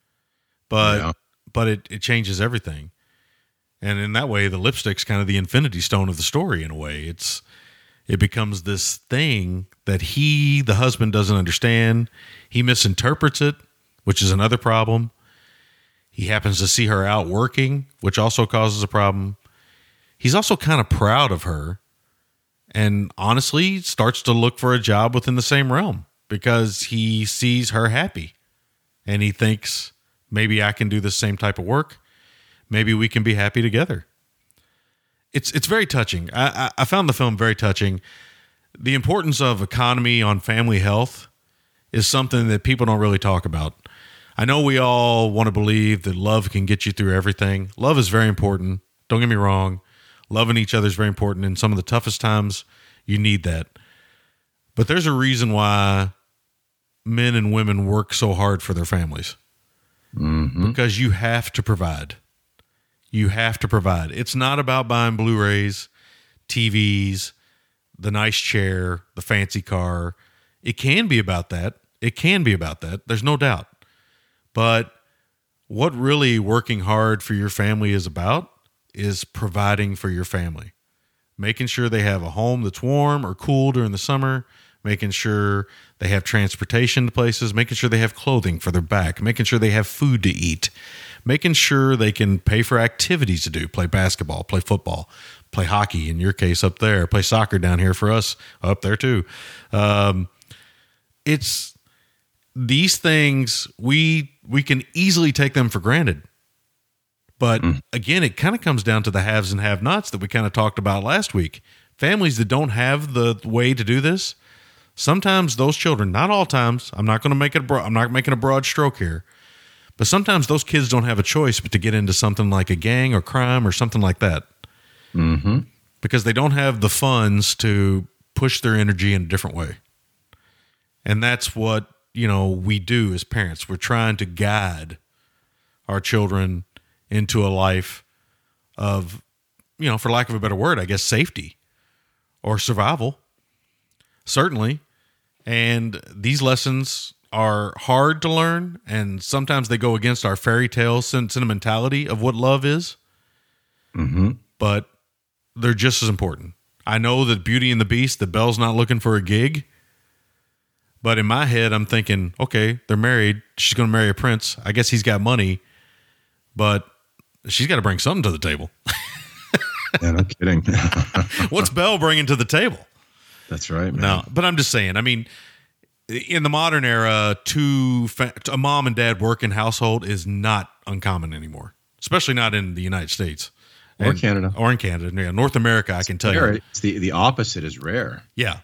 but it changes everything. And in that way, the lipstick's kind of the infinity stone of the story in a way. It becomes this thing that the husband, doesn't understand. He misinterprets it, which is another problem. He happens to see her out working, which also causes a problem. He's also kind of proud of her, and honestly starts to look for a job within the same realm because he sees her happy and he thinks, maybe I can do the same type of work. Maybe we can be happy together. It's very touching. I found the film very touching. The importance of economy on family health is something that people don't really talk about. I know we all want to believe that love can get you through everything. Love is very important. Don't get me wrong. Loving each other is very important. In some of the toughest times, you need that. But there's a reason why men and women work so hard for their families. Mm-hmm. Because you have to provide. You have to provide. It's not about buying Blu-rays, TVs, the nice chair, the fancy car. It can be about that. There's no doubt. But what really working hard for your family is about is providing for your family. making sure they have a home that's warm or cool during the summer, making sure they have transportation to places, making sure they have clothing for their back, making sure they have food to eat, making sure they can pay for activities to do, play basketball, play football, play hockey, in your case up there, play soccer down here for us up there too. It's these things, we can easily take them for granted. But again, it kind of comes down to the haves and have-nots that we kind of talked about last week. Families that don't have the way to do this, sometimes those children, not all times, I'm not making a broad stroke here, but sometimes those kids don't have a choice but to get into something like a gang or crime or something like that. Mm-hmm. Because they don't have the funds to push their energy in a different way. And that's what, we do as parents. We're trying to guide our children into a life of, for lack of a better word, I guess, safety or survival. Certainly. And these lessons are hard to learn, and sometimes they go against our fairy tale sentimentality of what love is. Mm-hmm. But they're just as important. I know that Beauty and the Beast, that Belle's not looking for a gig, but in my head, I'm thinking, okay, they're married. She's going to marry a prince. I guess he's got money, but she's got to bring something to the table. Yeah, no kidding. What's Belle bringing to the table? That's right, man. No, but I'm just saying, I mean, in the modern era, a mom and dad working household is not uncommon anymore, especially not in the United States. Or Canada. Or in Canada. Yeah, North America, I can tell you. It's the opposite is rare. Yeah.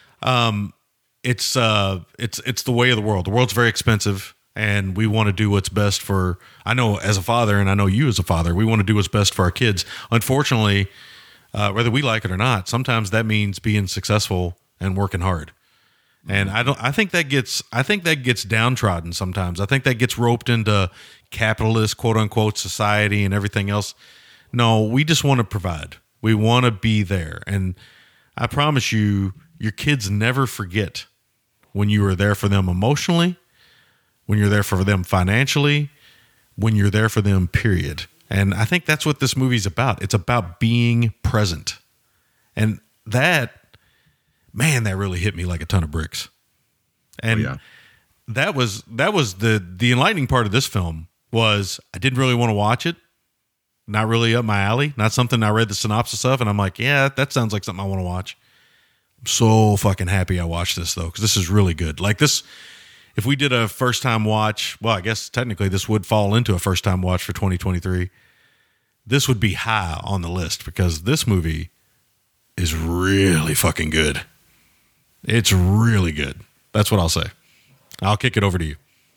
It's the way of the world. The world's very expensive, and we want to do what's best for, I know as a father, and I know you as a father, we want to do what's best for our kids. Unfortunately, whether we like it or not, sometimes that means being successful and working hard. And I think that gets downtrodden sometimes. I think that gets roped into capitalist, quote unquote, society and everything else. No, we just want to provide. We want to be there. And I promise you, your kids never forget when you are there for them emotionally, when you're there for them financially, when you're there for them, period. And I think that's what this movie's about. It's about being present. And that really hit me like a ton of bricks. And that was the enlightening part of this film was I didn't really want to watch it. Not really up my alley. Not something I read the synopsis of, and I'm like, yeah, that sounds like something I want to watch. I'm so fucking happy I watched this, though, because this is really good. Like this, if we did a first-time watch, well, I guess technically this would fall into a first-time watch for 2023. This would be high on the list because this movie is really fucking good. It's really good. That's what I'll say. I'll kick it over to you.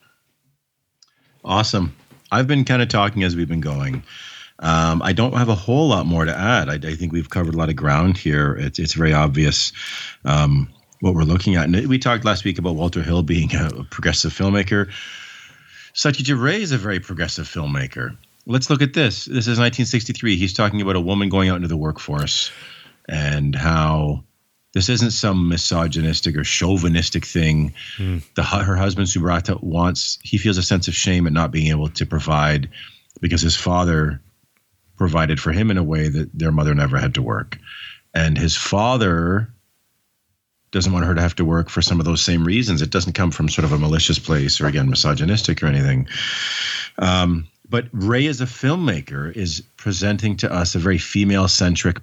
Awesome. I've been kind of talking as we've been going. I don't have a whole lot more to add. I think we've covered a lot of ground here. It's very obvious what we're looking at. And we talked last week about Walter Hill being a progressive filmmaker. Satyajit Ray is a very progressive filmmaker. Let's look at this. This is 1963. He's talking about a woman going out into the workforce and how this isn't some misogynistic or chauvinistic thing. Her husband, Subrata, he feels a sense of shame at not being able to provide because his father provided for him in a way that their mother never had to work. And his father doesn't want her to have to work for some of those same reasons. It doesn't come from sort of a malicious place or, again, misogynistic or anything. But Ray, as a filmmaker, is presenting to us a very female-centric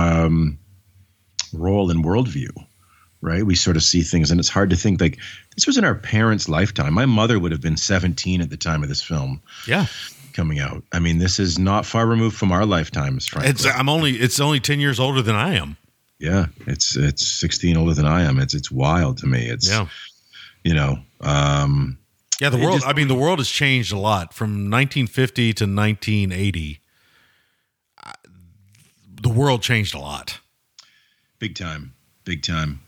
role and worldview, right? We sort of see things, and it's hard to think, like, this was in our parents' lifetime. My mother would have been 17 at the time of this film. Yeah. Coming out. I mean, this is not far removed from our lifetimes, frankly. It's only 10 years older than I am. Yeah, it's 16 older than I am. It's wild to me. It's the world. The world has changed a lot from 1950 to 1980. The world changed a lot. Big time. In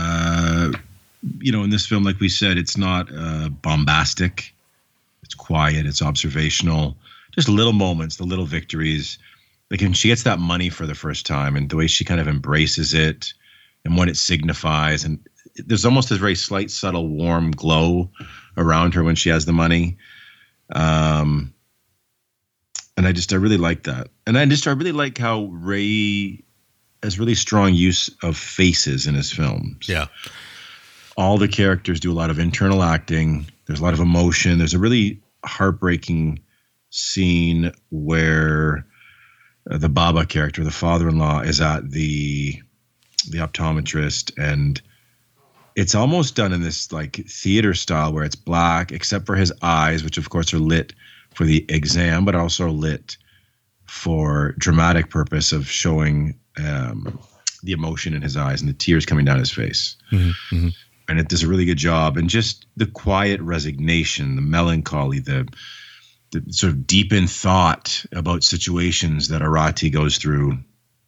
this film, like we said, it's not bombastic. It's quiet. It's observational. Just little moments, the little victories. Like when she gets that money for the first time and the way she kind of embraces it and what it signifies. And there's almost a very slight, subtle, warm glow around her when she has the money. And I really like that. And I really like how Ray has really strong use of faces in his films. Yeah. All the characters do a lot of internal acting. There's a lot of emotion. There's a really heartbreaking scene where the Baba character, the father-in-law, is at the optometrist, and it's almost done in this like theater style where it's black except for his eyes, which of course are lit for the exam, but also lit for dramatic purpose of showing the emotion in his eyes and the tears coming down his face. Mm-hmm. Mm-hmm. And it does a really good job. And just the quiet resignation, the melancholy, the sort of deep in thought about situations that Arati goes through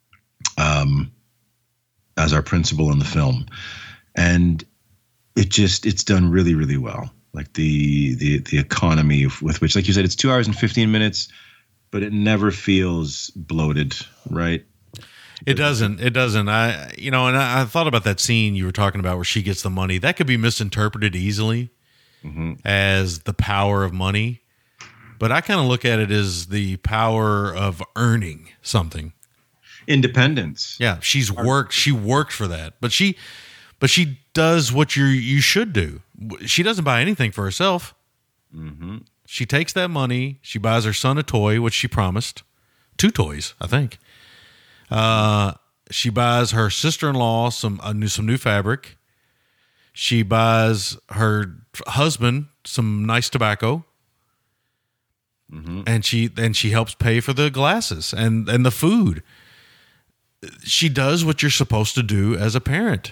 as our principal in the film. And it's done really, really well. Like the economy with which, like you said, it's 2 hours and 15 minutes, but it never feels bloated, right? It doesn't. I thought about that scene you were talking about where she gets the money. That could be misinterpreted easily as the power of money. But I kind of look at it as the power of earning something. Independence. Yeah, she worked for that. But she does what you should do. She doesn't buy anything for herself. Mm-hmm. She takes that money. She buys her son a toy, which she promised. 2 toys, I think. She buys her sister-in-law some new fabric. She buys her husband some nice tobacco. Mm-hmm. And she helps pay for the glasses and the food. She does what you're supposed to do as a parent.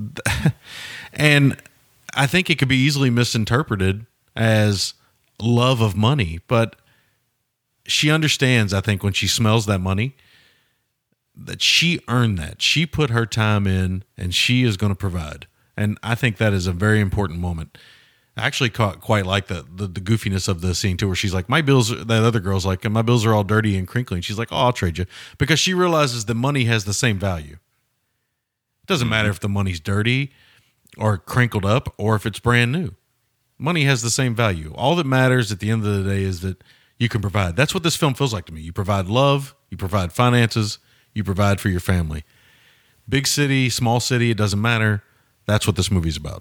And I think it could be easily misinterpreted as love of money, but she understands, I think, when she smells that money, that she earned that. She put her time in, and she is going to provide. And I think that is a very important moment. I actually quite like the goofiness of the scene too, where she's like, my bills, that other girl's like, my bills are all dirty and crinkly. And she's like, oh, I'll trade you. Because she realizes that money has the same value. It doesn't matter if the money's dirty or crinkled up or if it's brand new. Money has the same value. All that matters at the end of the day is that you can provide. That's what this film feels like to me. You provide love, you provide finances, you provide for your family. Big city, small city, it doesn't matter. That's what this movie's about.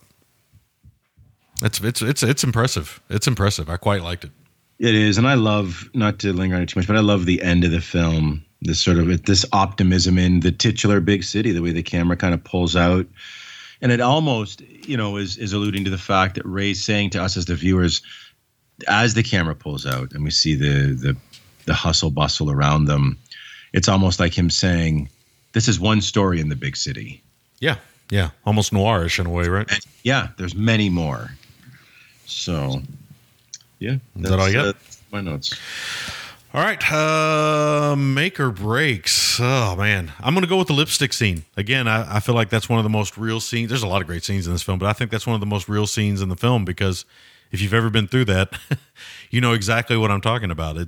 It's impressive. It's impressive. I quite liked it. It is, and I love, not to linger on it too much, but I love the end of the film. This optimism in the titular big city, the way the camera kind of pulls out, and it almost, is alluding to the fact that Ray's saying to us as the viewers, as the camera pulls out and we see the hustle bustle around them, it's almost like him saying, "This is one story in the big city." Yeah, almost noirish in a way, right? And yeah, there's many more. So, yeah, is that all you got? My notes. All right, make or breaks. Oh man, I'm going to go with the lipstick scene again. I feel like that's one of the most real scenes. There's a lot of great scenes in this film, but I think that's one of the most real scenes in the film because if you've ever been through that, you know exactly what I'm talking about.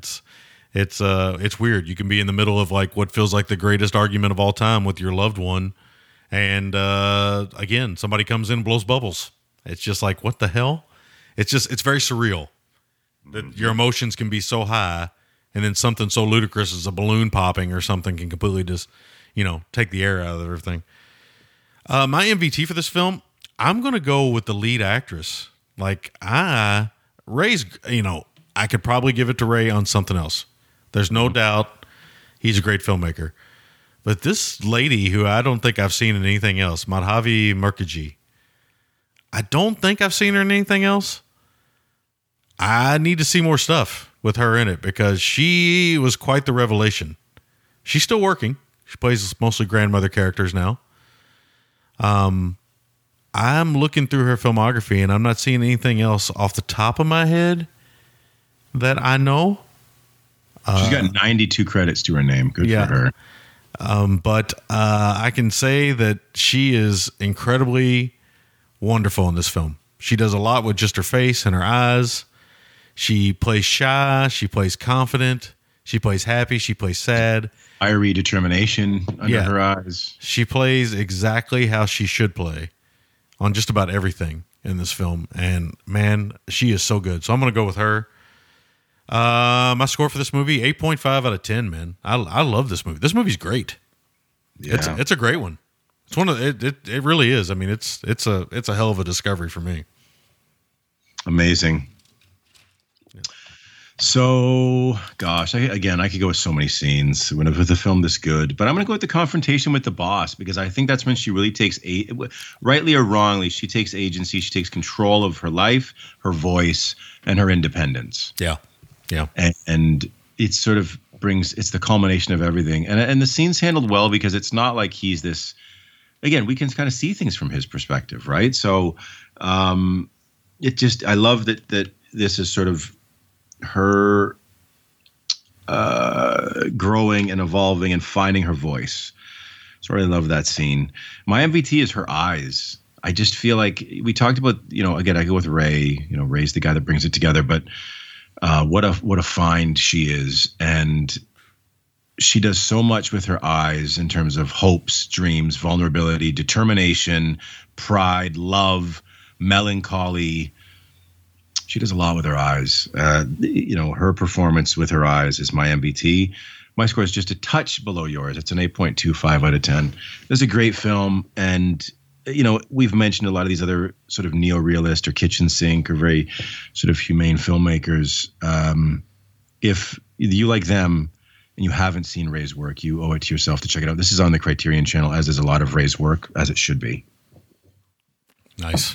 It's weird. You can be in the middle of like what feels like the greatest argument of all time with your loved one, and again, somebody comes in and blows bubbles. It's just like, what the hell? It's very surreal that your emotions can be so high. And then something so ludicrous as a balloon popping or something can completely just, take the air out of everything. My MVT for this film, I'm going to go with the lead actress. Like, Ray's, I could probably give it to Ray on something else. There's no doubt he's a great filmmaker. But this lady who I don't think I've seen in anything else, Madhavi Mukherjee, I don't think I've seen her in anything else. I need to see more stuff with her in it because she was quite the revelation. She's still working. She plays mostly grandmother characters now. I'm looking through her filmography and I'm not seeing anything else off the top of my head that I know. She's got 92 credits to her name. Good for her. But I can say that she is incredibly wonderful in this film. She does a lot with just her face and her eyes. She plays shy. She plays confident. She plays happy. She plays sad. Fiery determination under her eyes. She plays exactly how she should play on just about everything in this film. And man, she is so good. So I'm going to go with her. My score for this movie, 8.5 out of 10, man. I love this movie. This movie's great. Yeah. It's a great one. It's one of it really is. I mean, it's a hell of a discovery for me. Amazing. So, gosh, I could go with so many scenes with a film this good, but I'm going to go with the confrontation with the boss, because I think that's when she really takes, rightly or wrongly, she takes agency. She takes control of her life, her voice, and her independence. Yeah. Yeah. And it sort of it's the culmination of everything. And the scene's handled well, because it's not like he's this, again, we can kind of see things from his perspective, right? So, I love that this is sort of her growing and evolving and finding her voice. So I really love that scene. My MVT is her eyes. I just feel like we talked about, again, I go with Ray. Ray's the guy that brings it together, but what a find she is. And she does so much with her eyes in terms of hopes, dreams, vulnerability, determination, pride, love, melancholy. She does a lot with her eyes. Her performance with her eyes is my MVT. My score is just a touch below yours. It's an 8.25 out of 10. It's a great film. And, we've mentioned a lot of these other sort of neo-realist or kitchen sink or very sort of humane filmmakers. If you like them and you haven't seen Ray's work, you owe it to yourself to check it out. This is on the Criterion Channel, as is a lot of Ray's work, as it should be. Nice.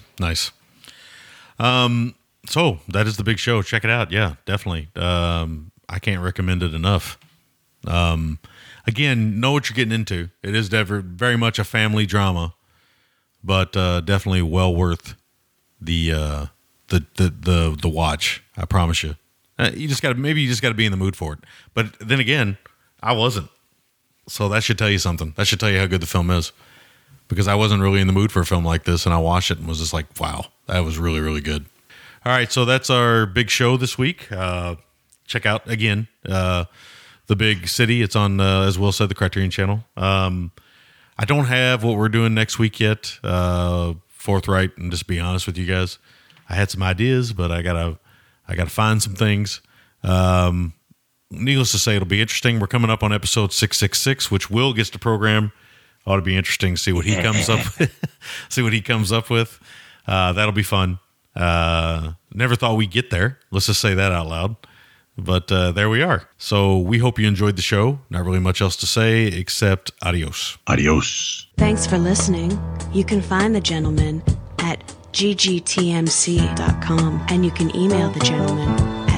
So that is The Big Show. Check it out. Yeah, definitely. I can't recommend it enough. Again, know what you're getting into. It is very much a family drama, but definitely well worth the watch. I promise you. You just got to be in the mood for it. But then again, I wasn't. So that should tell you something. That should tell you how good the film is, because I wasn't really in the mood for a film like this, and I watched it and was just like, wow, that was really, really good. All right, so that's our big show this week. Check out, again, The Big City. It's on, as Will said, the Criterion Channel. I don't have what we're doing next week yet, forthright, and just be honest with you guys. I had some ideas, but I gotta find some things. Needless to say, it'll be interesting. We're coming up on episode 666, which Will gets to program. Ought to be interesting to see what he comes up with. That'll be fun. Never thought we'd get there. Let's just say that out loud. But there we are. So we hope you enjoyed the show. Not really much else to say except adios. Adios. Thanks for listening. You can find the gentleman at ggtmc.com, and you can email the gentleman at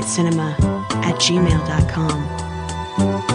midnightcinema@gmail.com.